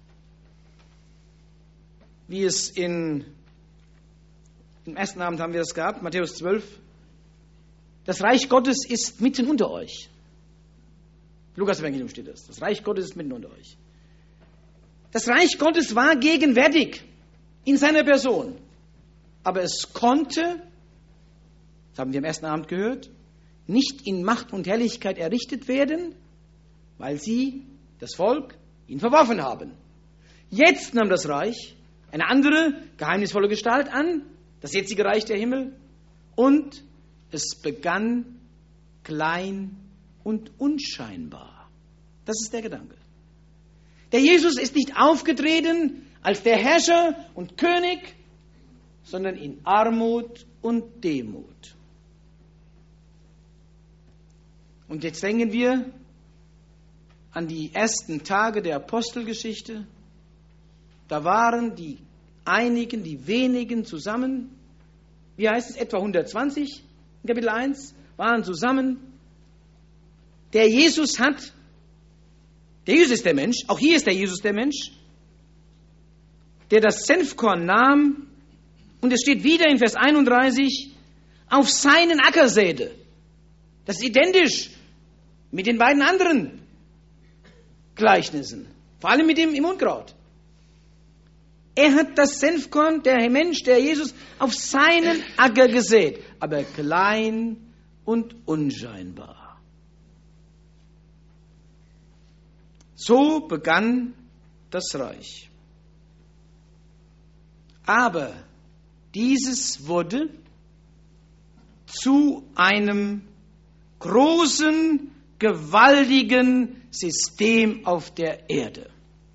wie es im ersten Abend haben wir das gehabt, Matthäus 12, das Reich Gottes ist mitten unter euch. Lukas Evangelium steht das. Das Reich Gottes ist mitten unter euch. Das Reich Gottes war gegenwärtig in seiner Person. Aber es konnte, das haben wir am ersten Abend gehört, nicht in Macht und Herrlichkeit errichtet werden, weil sie das Volk, ihn verworfen haben. Jetzt nahm das Reich eine andere, geheimnisvolle Gestalt an, das jetzige Reich der Himmel, und es begann klein und unscheinbar. Das ist der Gedanke. Der Jesus ist nicht aufgetreten als der Herrscher und König, sondern in Armut und Demut. Und jetzt denken wir an die ersten Tage der Apostelgeschichte. Da waren die einigen, die wenigen zusammen. Wie heißt es? Etwa 120 in Kapitel 1 waren zusammen. Der Jesus ist der Mensch, auch hier ist der Jesus der Mensch, der das Senfkorn nahm, und es steht wieder in Vers 31, auf seinen Acker säte. Das ist identisch mit den beiden anderen Gleichnissen, vor allem mit dem im Unkraut. Er hat das Senfkorn, der Mensch, der Jesus, auf seinen Acker gesät, aber klein und unscheinbar. So begann das Reich. Aber dieses wurde zu einem großen, gewaltigen System auf der Erde.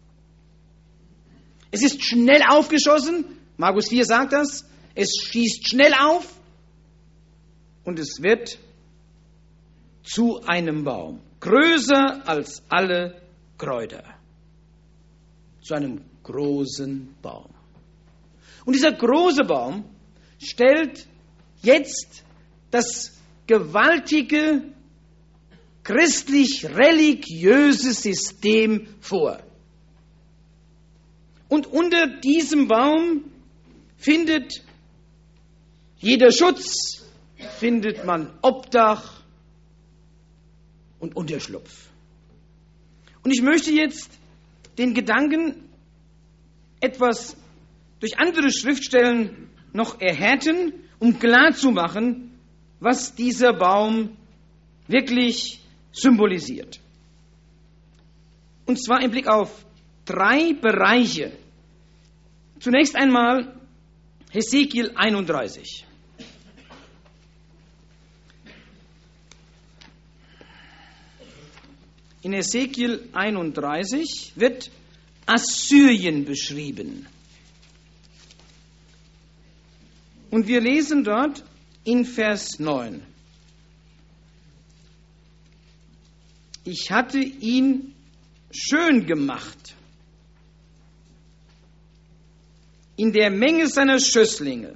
Es ist schnell aufgeschossen, Markus 4 sagt das, es schießt schnell auf und es wird zu einem Baum, größer als alle Kräuter, zu einem großen Baum. Und dieser große Baum stellt jetzt das gewaltige christlich-religiöse System vor. Und unter diesem Baum findet jeder Schutz, findet man Obdach und Unterschlupf. Und ich möchte jetzt den Gedanken etwas durch andere Schriftstellen noch erhärten, um klarzumachen, was dieser Baum wirklich symbolisiert. Und zwar im Blick auf 3 Bereiche. Zunächst einmal Hesekiel 31. In Hesekiel 31 wird Assyrien beschrieben. Und wir lesen dort in Vers 9. Ich hatte ihn schön gemacht in der Menge seiner Schösslinge,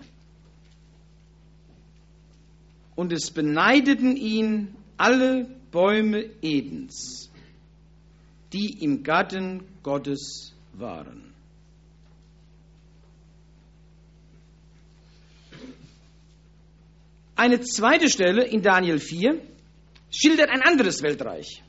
und es beneideten ihn alle Bäume Edens, die im Garten Gottes waren. Eine zweite Stelle in Daniel 4 schildert ein anderes Weltreich.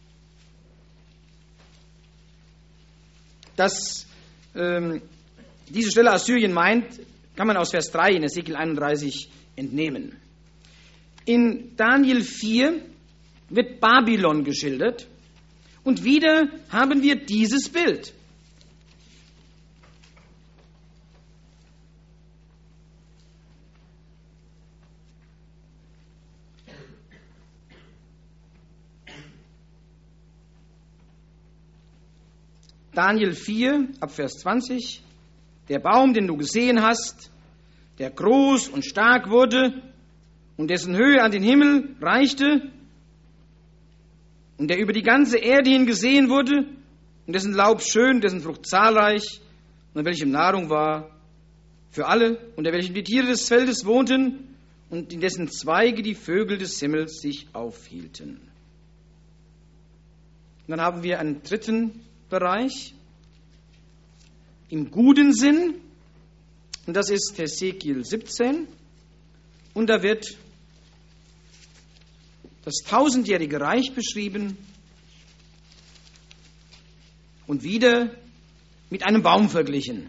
Diese Stelle Assyrien meint, kann man aus Vers 3 in Hesekiel 31 entnehmen. In Daniel 4 wird Babylon geschildert und wieder haben wir dieses Bild. Daniel 4, ab Vers 20. Der Baum, den du gesehen hast, der groß und stark wurde und dessen Höhe an den Himmel reichte und der über die ganze Erde hin gesehen wurde und dessen Laub schön, dessen Frucht zahlreich und an welchem Nahrung war für alle und an welchem die Tiere des Feldes wohnten und in dessen Zweige die Vögel des Himmels sich aufhielten. Und dann haben wir einen dritten Bereich im guten Sinn, und das ist Hesekiel 17, und da wird das 1000-jährige Reich beschrieben und wieder mit einem Baum verglichen.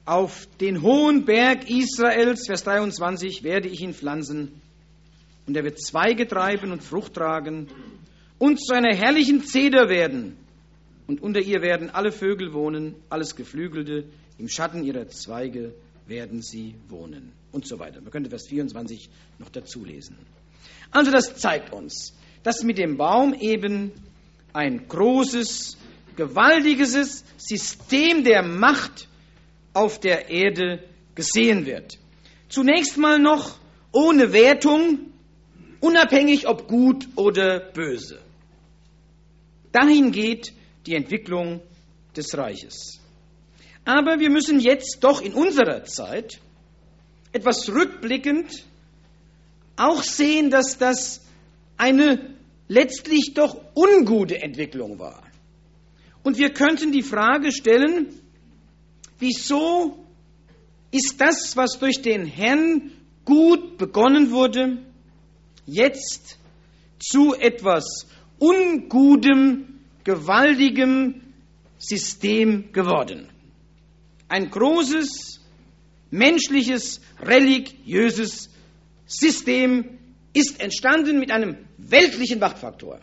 Auf den hohen Berg Israels, Vers 23, werde ich ihn pflanzen, und er wird Zweige treiben und Frucht tragen und zu einer herrlichen Zeder werden. Und unter ihr werden alle Vögel wohnen, alles Geflügelte, im Schatten ihrer Zweige werden sie wohnen. Und so weiter. Man könnte Vers 24 noch dazu lesen. Also das zeigt uns, dass mit dem Baum eben ein großes, gewaltiges System der Macht auf der Erde gesehen wird. Zunächst mal noch ohne Wertung, unabhängig ob gut oder böse. Dahin geht die Entwicklung des Reiches. Aber wir müssen jetzt doch in unserer Zeit etwas rückblickend auch sehen, dass das eine letztlich doch ungute Entwicklung war. Und wir könnten die Frage stellen, wieso ist das, was durch den Herrn gut begonnen wurde, jetzt zu etwas ungutem, gewaltigem System geworden? Ein großes, menschliches, religiöses System ist entstanden mit einem weltlichen Machtfaktor.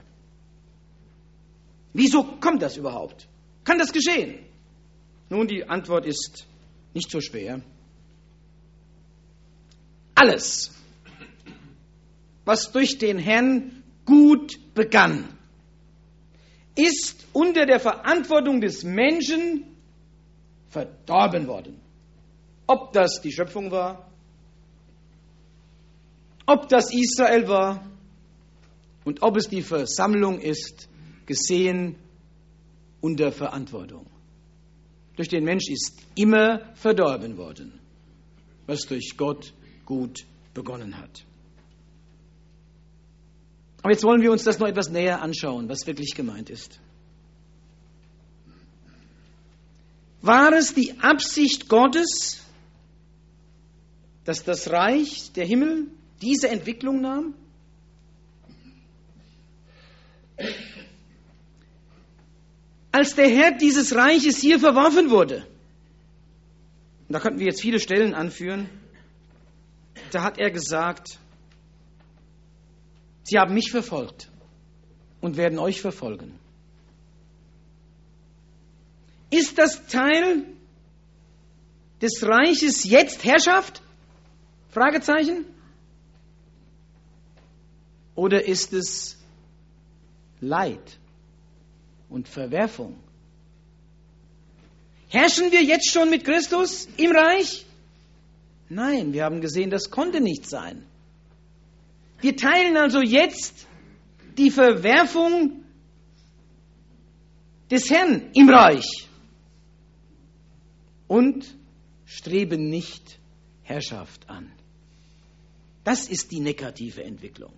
Wieso kommt das überhaupt? Kann das geschehen? Nun, die Antwort ist nicht so schwer. Alles, was durch den Herrn gut begann, ist unter der Verantwortung des Menschen verdorben worden. Ob das die Schöpfung war, ob das Israel war und ob es die Versammlung ist, gesehen unter Verantwortung. Durch den Mensch ist immer verdorben worden, was durch Gott gut begonnen hat. Aber jetzt wollen wir uns das noch etwas näher anschauen, was wirklich gemeint ist. War es die Absicht Gottes, dass das Reich, der Himmel, diese Entwicklung nahm? Als der Herd dieses Reiches hier verworfen wurde, und da könnten wir jetzt viele Stellen anführen, da hat er gesagt, Sie haben mich verfolgt und werden euch verfolgen. Ist das Teil des Reiches jetzt Herrschaft? Fragezeichen. Oder ist es Leid und Verwerfung? Herrschen wir jetzt schon mit Christus im Reich? Nein, wir haben gesehen, das konnte nicht sein. Wir teilen also jetzt die Verwerfung des Herrn im Reich und streben nicht Herrschaft an. Das ist die negative Entwicklung.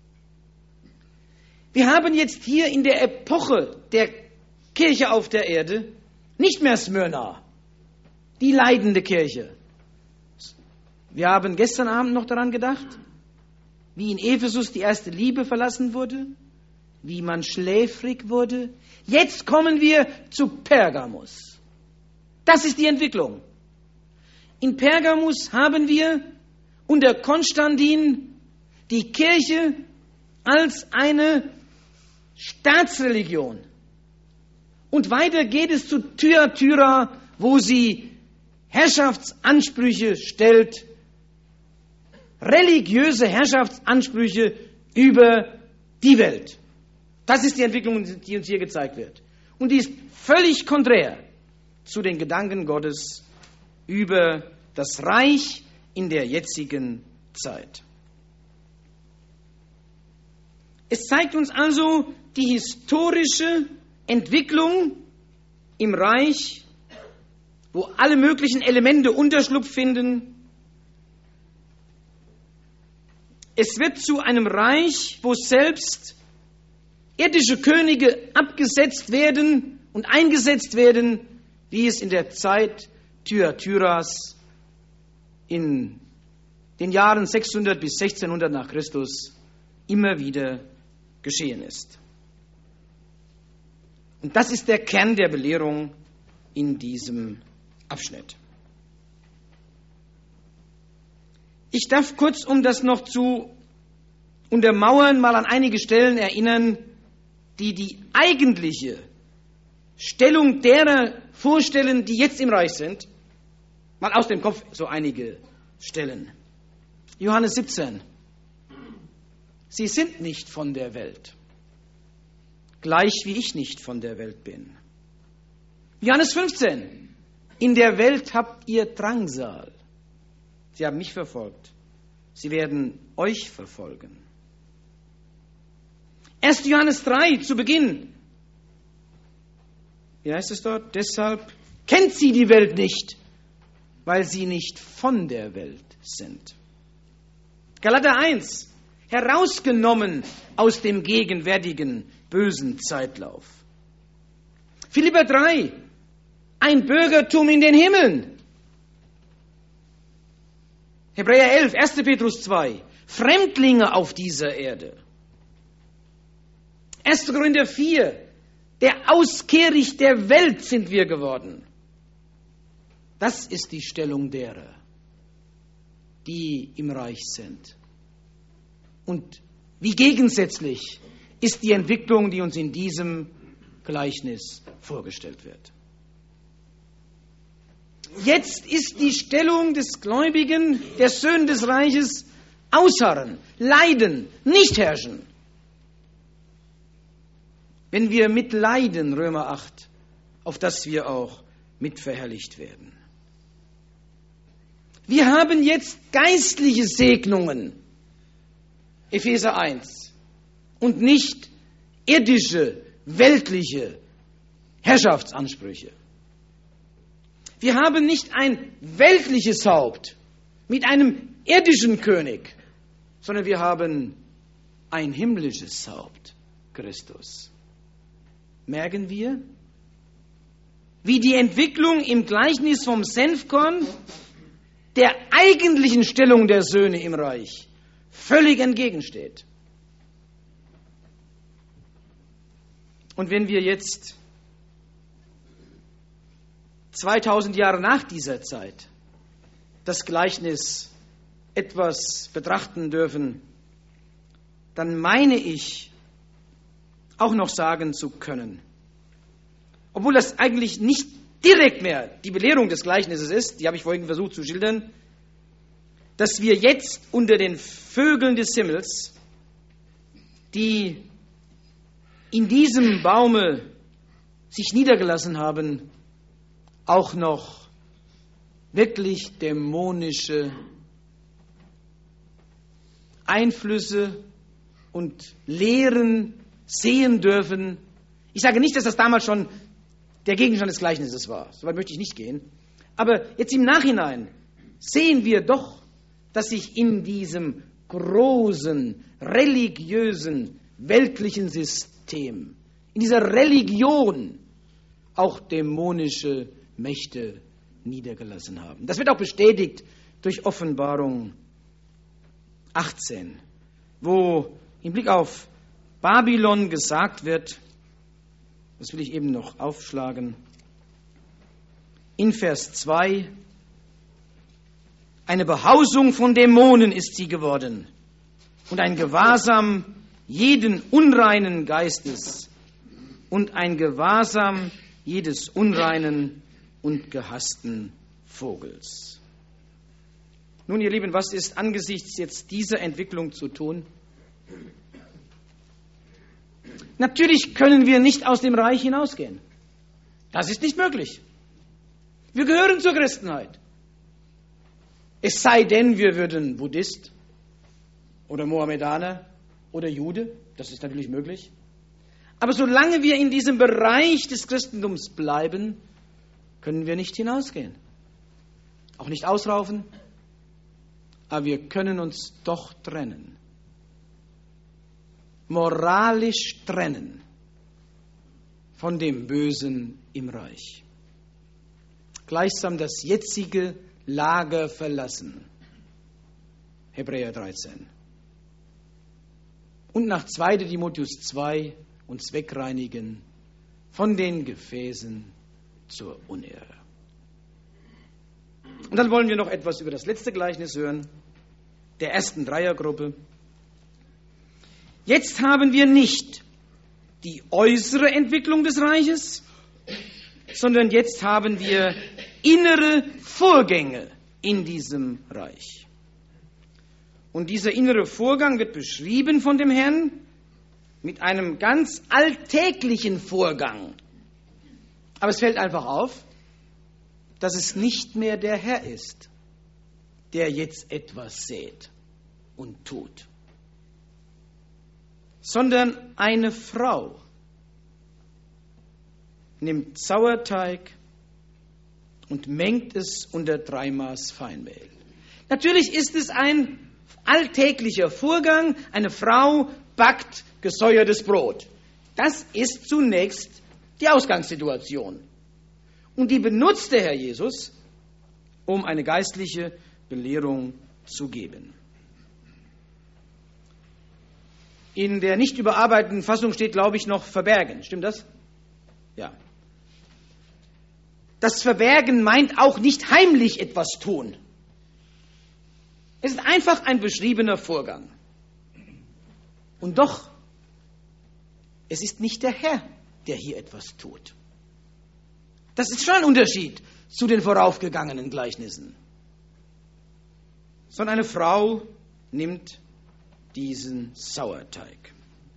Wir haben jetzt hier in der Epoche der Kirche auf der Erde nicht mehr Smyrna, die leidende Kirche. Wir haben gestern Abend noch daran gedacht, wie in Ephesus die erste Liebe verlassen wurde, wie man schläfrig wurde. Jetzt kommen wir zu Pergamus. Das ist die Entwicklung. In Pergamus haben wir unter Konstantin die Kirche als eine Staatsreligion. Und weiter geht es zu Thyatira, wo sie Herrschaftsansprüche stellt, religiöse Herrschaftsansprüche über die Welt. Das ist die Entwicklung, die uns hier gezeigt wird. Und die ist völlig konträr zu den Gedanken Gottes über das Reich in der jetzigen Zeit. Es zeigt uns also die historische Entwicklung im Reich, wo alle möglichen Elemente Unterschlupf finden. Es wird zu einem Reich, wo selbst irdische Könige abgesetzt werden und eingesetzt werden, wie es in der Zeit Thyatiras in den Jahren 600 bis 1600 nach Christus immer wieder geschehen ist. Und das ist der Kern der Belehrung in diesem Abschnitt. Ich darf kurz, um das noch zu untermauern, mal an einige Stellen erinnern, die die eigentliche Stellung derer vorstellen, die jetzt im Reich sind. Mal aus dem Kopf so einige Stellen. Johannes 17. Sie sind nicht von der Welt, gleich wie ich nicht von der Welt bin. Johannes 15. In der Welt habt ihr Drangsal. Sie haben mich verfolgt. Sie werden euch verfolgen. 1. Johannes 3 zu Beginn. Wie heißt es dort? Deshalb kennt sie die Welt nicht, weil sie nicht von der Welt sind. Galater 1. Herausgenommen aus dem gegenwärtigen bösen Zeitlauf. Philipper 3. Ein Bürgertum in den Himmeln. Hebräer 11, 1. Petrus 2. Fremdlinge auf dieser Erde. 1. Korinther 4. Der Auskehricht der Welt sind wir geworden. Das ist die Stellung derer, die im Reich sind. Und wie gegensätzlich ist die Entwicklung, die uns in diesem Gleichnis vorgestellt wird. Jetzt ist die Stellung des Gläubigen, der Söhne des Reiches, ausharren, leiden, nicht herrschen. Wenn wir mitleiden, Römer 8, auf das wir auch mitverherrlicht werden. Wir haben jetzt geistliche Segnungen, Epheser 1, und nicht irdische, weltliche Herrschaftsansprüche. Wir haben nicht ein weltliches Haupt mit einem irdischen König, sondern wir haben ein himmlisches Haupt, Christus. Merken wir, wie die Entwicklung im Gleichnis vom Senfkorn der eigentlichen Stellung der Söhne im Reich völlig entgegensteht. Und wenn wir jetzt 2000 Jahre nach dieser Zeit das Gleichnis etwas betrachten dürfen, dann meine ich auch noch sagen zu können, obwohl das eigentlich nicht direkt mehr die Belehrung des Gleichnisses ist, die habe ich vorhin versucht zu schildern, dass wir jetzt unter den Vögeln des Himmels, die in diesem Baume sich niedergelassen haben, auch noch wirklich dämonische Einflüsse und Lehren sehen dürfen. Ich sage nicht, dass das damals schon der Gegenstand des Gleichnisses war. So weit möchte ich nicht gehen. Aber jetzt im Nachhinein sehen wir doch, dass sich in diesem großen, religiösen, weltlichen System, in dieser Religion auch dämonische Mächte niedergelassen haben. Das wird auch bestätigt durch Offenbarung 18, wo im Blick auf Babylon gesagt wird, das will ich eben noch aufschlagen, in Vers 2, eine Behausung von Dämonen ist sie geworden und ein Gewahrsam jeden unreinen Geistes und ein Gewahrsam jedes unreinen und gehassten Vogels. Nun, ihr Lieben, was ist angesichts jetzt dieser Entwicklung zu tun? Natürlich können wir nicht aus dem Reich hinausgehen. Das ist nicht möglich. Wir gehören zur Christenheit. Es sei denn, wir würden Buddhist oder Mohammedaner oder Jude, das ist natürlich möglich. Aber solange wir in diesem Bereich des Christentums bleiben, können wir nicht hinausgehen. Auch nicht ausraufen, aber wir können uns doch trennen. Moralisch trennen von dem Bösen im Reich. Gleichsam das jetzige Lager verlassen. Hebräer 13. Und nach 2. Timotheus 2 uns wegreinigen von den Gefäßen zur Unehre. Und dann wollen wir noch etwas über das letzte Gleichnis hören. der ersten Dreiergruppe. Jetzt haben wir nicht die äußere Entwicklung des Reiches, sondern jetzt haben wir innere Vorgänge in diesem Reich. Und dieser innere Vorgang wird beschrieben von dem Herrn mit einem ganz alltäglichen Vorgang. Aber es fällt einfach auf, dass es nicht mehr der Herr ist, der jetzt etwas sät und tut, sondern eine Frau nimmt Sauerteig und mengt es unter 3 Maß Feinmehl. Natürlich ist es ein alltäglicher Vorgang. Eine Frau backt gesäuertes Brot. Das ist zunächst die Ausgangssituation. Und die benutzt der Herr Jesus, um eine geistliche Belehrung zu geben. In der nicht überarbeiteten Fassung steht, glaube ich, noch verbergen. Stimmt das? Ja. Das Verbergen meint auch nicht heimlich etwas tun. Es ist einfach ein beschriebener Vorgang. Und doch, es ist nicht der Herr, der hier etwas tut. Das ist schon ein Unterschied zu den voraufgegangenen Gleichnissen. Sondern eine Frau nimmt diesen Sauerteig.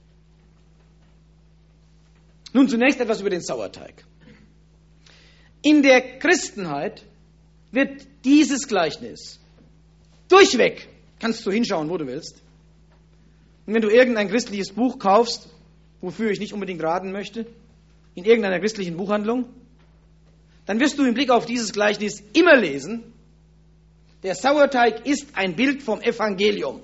Nun zunächst etwas über den Sauerteig. In der Christenheit wird dieses Gleichnis durchweg, kannst du hinschauen, wo du willst. Und wenn du irgendein christliches Buch kaufst, wofür ich nicht unbedingt raten möchte, in irgendeiner christlichen Buchhandlung, dann wirst du im Blick auf dieses Gleichnis immer lesen, der Sauerteig ist ein Bild vom Evangelium,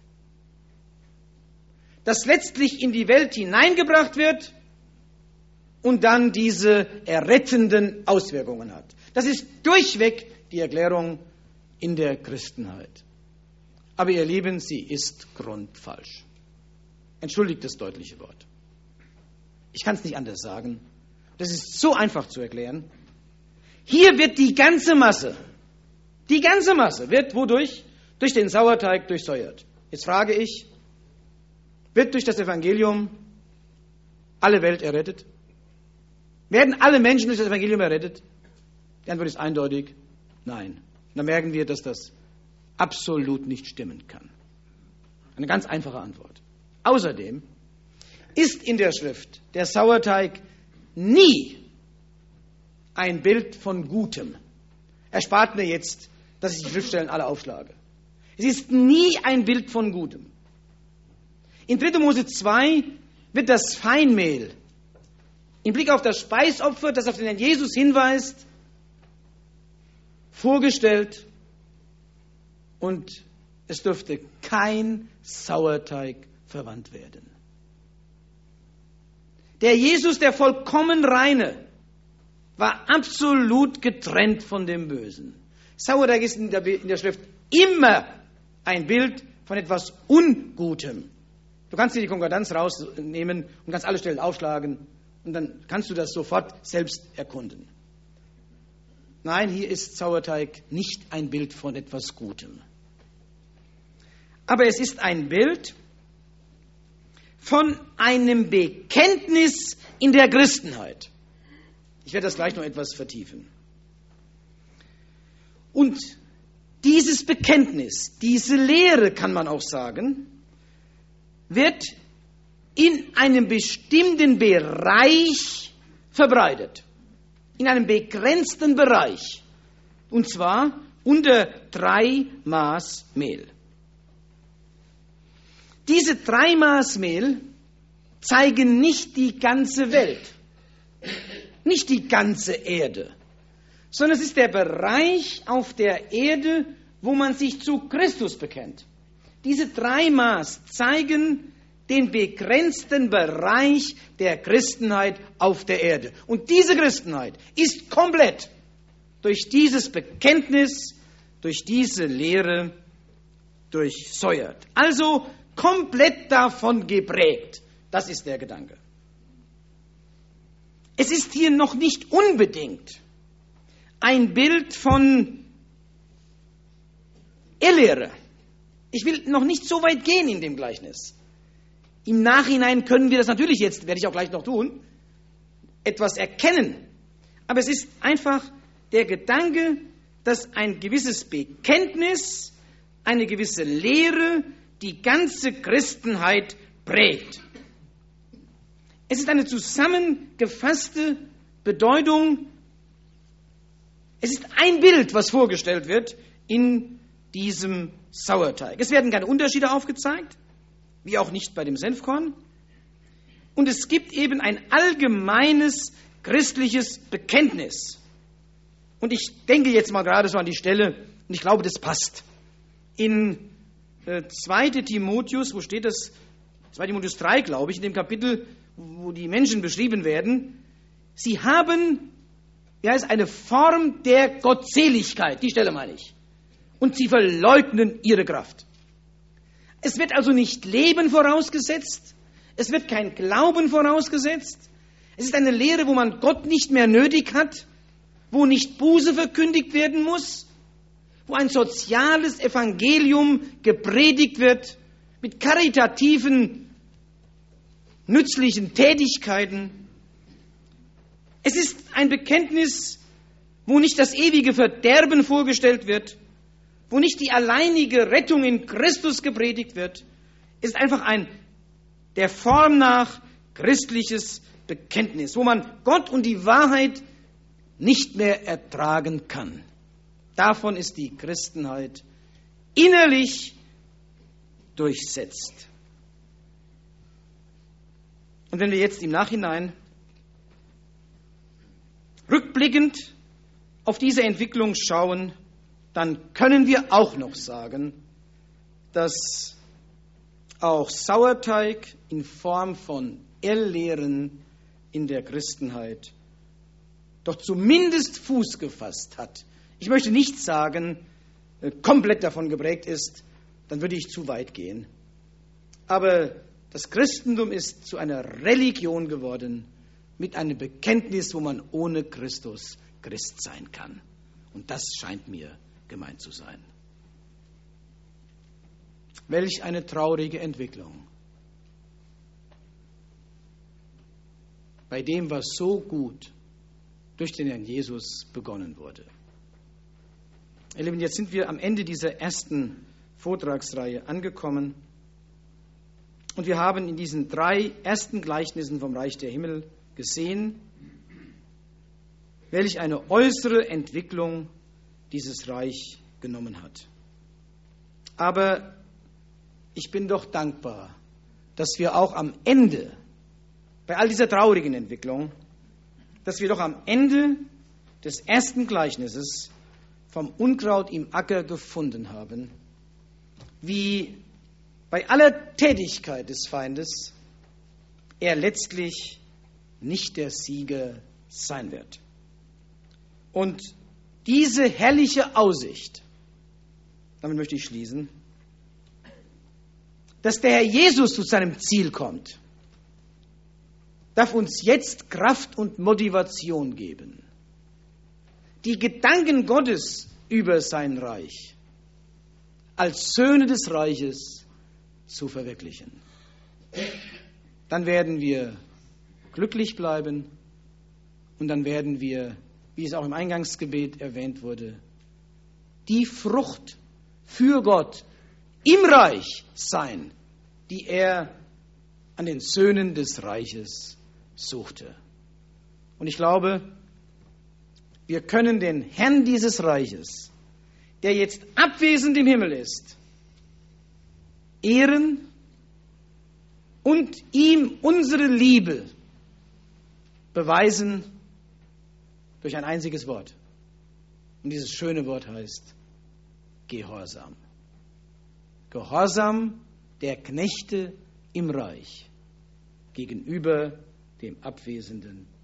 das letztlich in die Welt hineingebracht wird und dann diese errettenden Auswirkungen hat. Das ist durchweg die Erklärung in der Christenheit. Aber ihr Lieben, sie ist grundfalsch. Entschuldigt das deutliche Wort. Ich kann es nicht anders sagen. Das ist so einfach zu erklären. Hier wird die ganze Masse wird wodurch? Durch den Sauerteig durchsäuert. Jetzt frage ich, wird durch das Evangelium alle Welt errettet? Werden alle Menschen durch das Evangelium errettet? Die Antwort ist eindeutig, nein. Und dann merken wir, dass das absolut nicht stimmen kann. Eine ganz einfache Antwort. Außerdem ist in der Schrift der Sauerteig nie ein Bild von Gutem. Erspart mir jetzt, dass ich die Schriftstellen alle aufschlage. Es ist nie ein Bild von Gutem. In 3. Mose 2 wird das Feinmehl im Blick auf das Speisopfer, das auf den Herrn Jesus hinweist, vorgestellt und es dürfte kein Sauerteig verwandt werden. Der Jesus, der vollkommen Reine, war absolut getrennt von dem Bösen. Sauerteig ist in der Schrift immer ein Bild von etwas Ungutem. Du kannst dir die Konkordanz rausnehmen und kannst alle Stellen aufschlagen und dann kannst du das sofort selbst erkunden. Nein, hier ist Sauerteig nicht ein Bild von etwas Gutem. Aber es ist ein Bild von einem Bekenntnis in der Christenheit. Ich werde das gleich noch etwas vertiefen. Und dieses Bekenntnis, diese Lehre, kann man auch sagen, wird in einem bestimmten Bereich verbreitet. In einem begrenzten Bereich. Und zwar unter 3 Maß Mehl. Diese 3 Maß Mehl zeigen nicht die ganze Welt, nicht die ganze Erde, sondern es ist der Bereich auf der Erde, wo man sich zu Christus bekennt. Diese 3 Maß zeigen den begrenzten Bereich der Christenheit auf der Erde. Und diese Christenheit ist komplett durch dieses Bekenntnis, durch diese Lehre durchsäuert. Also komplett davon geprägt. Das ist der Gedanke. Es ist hier noch nicht unbedingt ein Bild von Irrlehre, Ich will noch nicht so weit gehen in dem Gleichnis. Im Nachhinein können wir das natürlich jetzt, werde ich auch gleich noch tun, etwas erkennen. Aber es ist einfach der Gedanke, dass ein gewisses Bekenntnis, eine gewisse Lehre die ganze Christenheit prägt. Es ist eine zusammengefasste Bedeutung. Es ist ein Bild, was vorgestellt wird in diesem Sauerteig. Es werden keine Unterschiede aufgezeigt, wie auch nicht bei dem Senfkorn. Und es gibt eben ein allgemeines christliches Bekenntnis. Und ich denke jetzt mal gerade so an die Stelle, und ich glaube, das passt. In 2. Timotheus, wo steht das? 2. Timotheus 3, glaube ich, in dem Kapitel, wo die Menschen beschrieben werden. Sie haben, eine Form der Gottseligkeit, die Stelle meine ich. Und sie verleugnen ihre Kraft. Es wird also nicht Leben vorausgesetzt, es wird kein Glauben vorausgesetzt. Es ist eine Lehre, wo man Gott nicht mehr nötig hat, wo nicht Buße verkündigt werden muss, wo ein soziales Evangelium gepredigt wird mit karitativen, nützlichen Tätigkeiten. Es ist ein Bekenntnis, wo nicht das ewige Verderben vorgestellt wird, wo nicht die alleinige Rettung in Christus gepredigt wird. Es ist einfach ein der Form nach christliches Bekenntnis, wo man Gott und die Wahrheit nicht mehr ertragen kann. Davon ist die Christenheit innerlich durchsetzt. Und wenn wir jetzt im Nachhinein rückblickend auf diese Entwicklung schauen, dann können wir auch noch sagen, dass auch Sauerteig in Form von Irrlehren in der Christenheit doch zumindest Fuß gefasst hat. Ich möchte nicht sagen, komplett davon geprägt ist, dann würde ich zu weit gehen. Aber das Christentum ist zu einer Religion geworden, mit einem Bekenntnis, wo man ohne Christus Christ sein kann. Und das scheint mir gemeint zu sein. Welch eine traurige Entwicklung. Bei dem, was so gut durch den Herrn Jesus begonnen wurde. Ihr Lieben, jetzt sind wir am Ende dieser ersten Vortragsreihe angekommen. Und wir haben in diesen 3 ersten Gleichnissen vom Reich der Himmel gesehen, welch eine äußere Entwicklung dieses Reich genommen hat. Aber ich bin doch dankbar, dass wir auch am Ende, bei all dieser traurigen Entwicklung, dass wir doch am Ende des ersten Gleichnisses vom Unkraut im Acker gefunden haben, wie bei aller Tätigkeit des Feindes er letztlich nicht der Sieger sein wird. Und diese herrliche Aussicht, damit möchte ich schließen, dass der Herr Jesus zu seinem Ziel kommt, darf uns jetzt Kraft und Motivation geben, die Gedanken Gottes über sein Reich als Söhne des Reiches zu verwirklichen. Dann werden wir glücklich bleiben und dann werden wir, wie es auch im Eingangsgebet erwähnt wurde, die Frucht für Gott im Reich sein, die er an den Söhnen des Reiches suchte. Und ich glaube, wir können den Herrn dieses Reiches, der jetzt abwesend im Himmel ist, ehren und ihm unsere Liebe beweisen durch ein einziges Wort. Und dieses schöne Wort heißt Gehorsam. Gehorsam der Knechte im Reich gegenüber dem abwesenden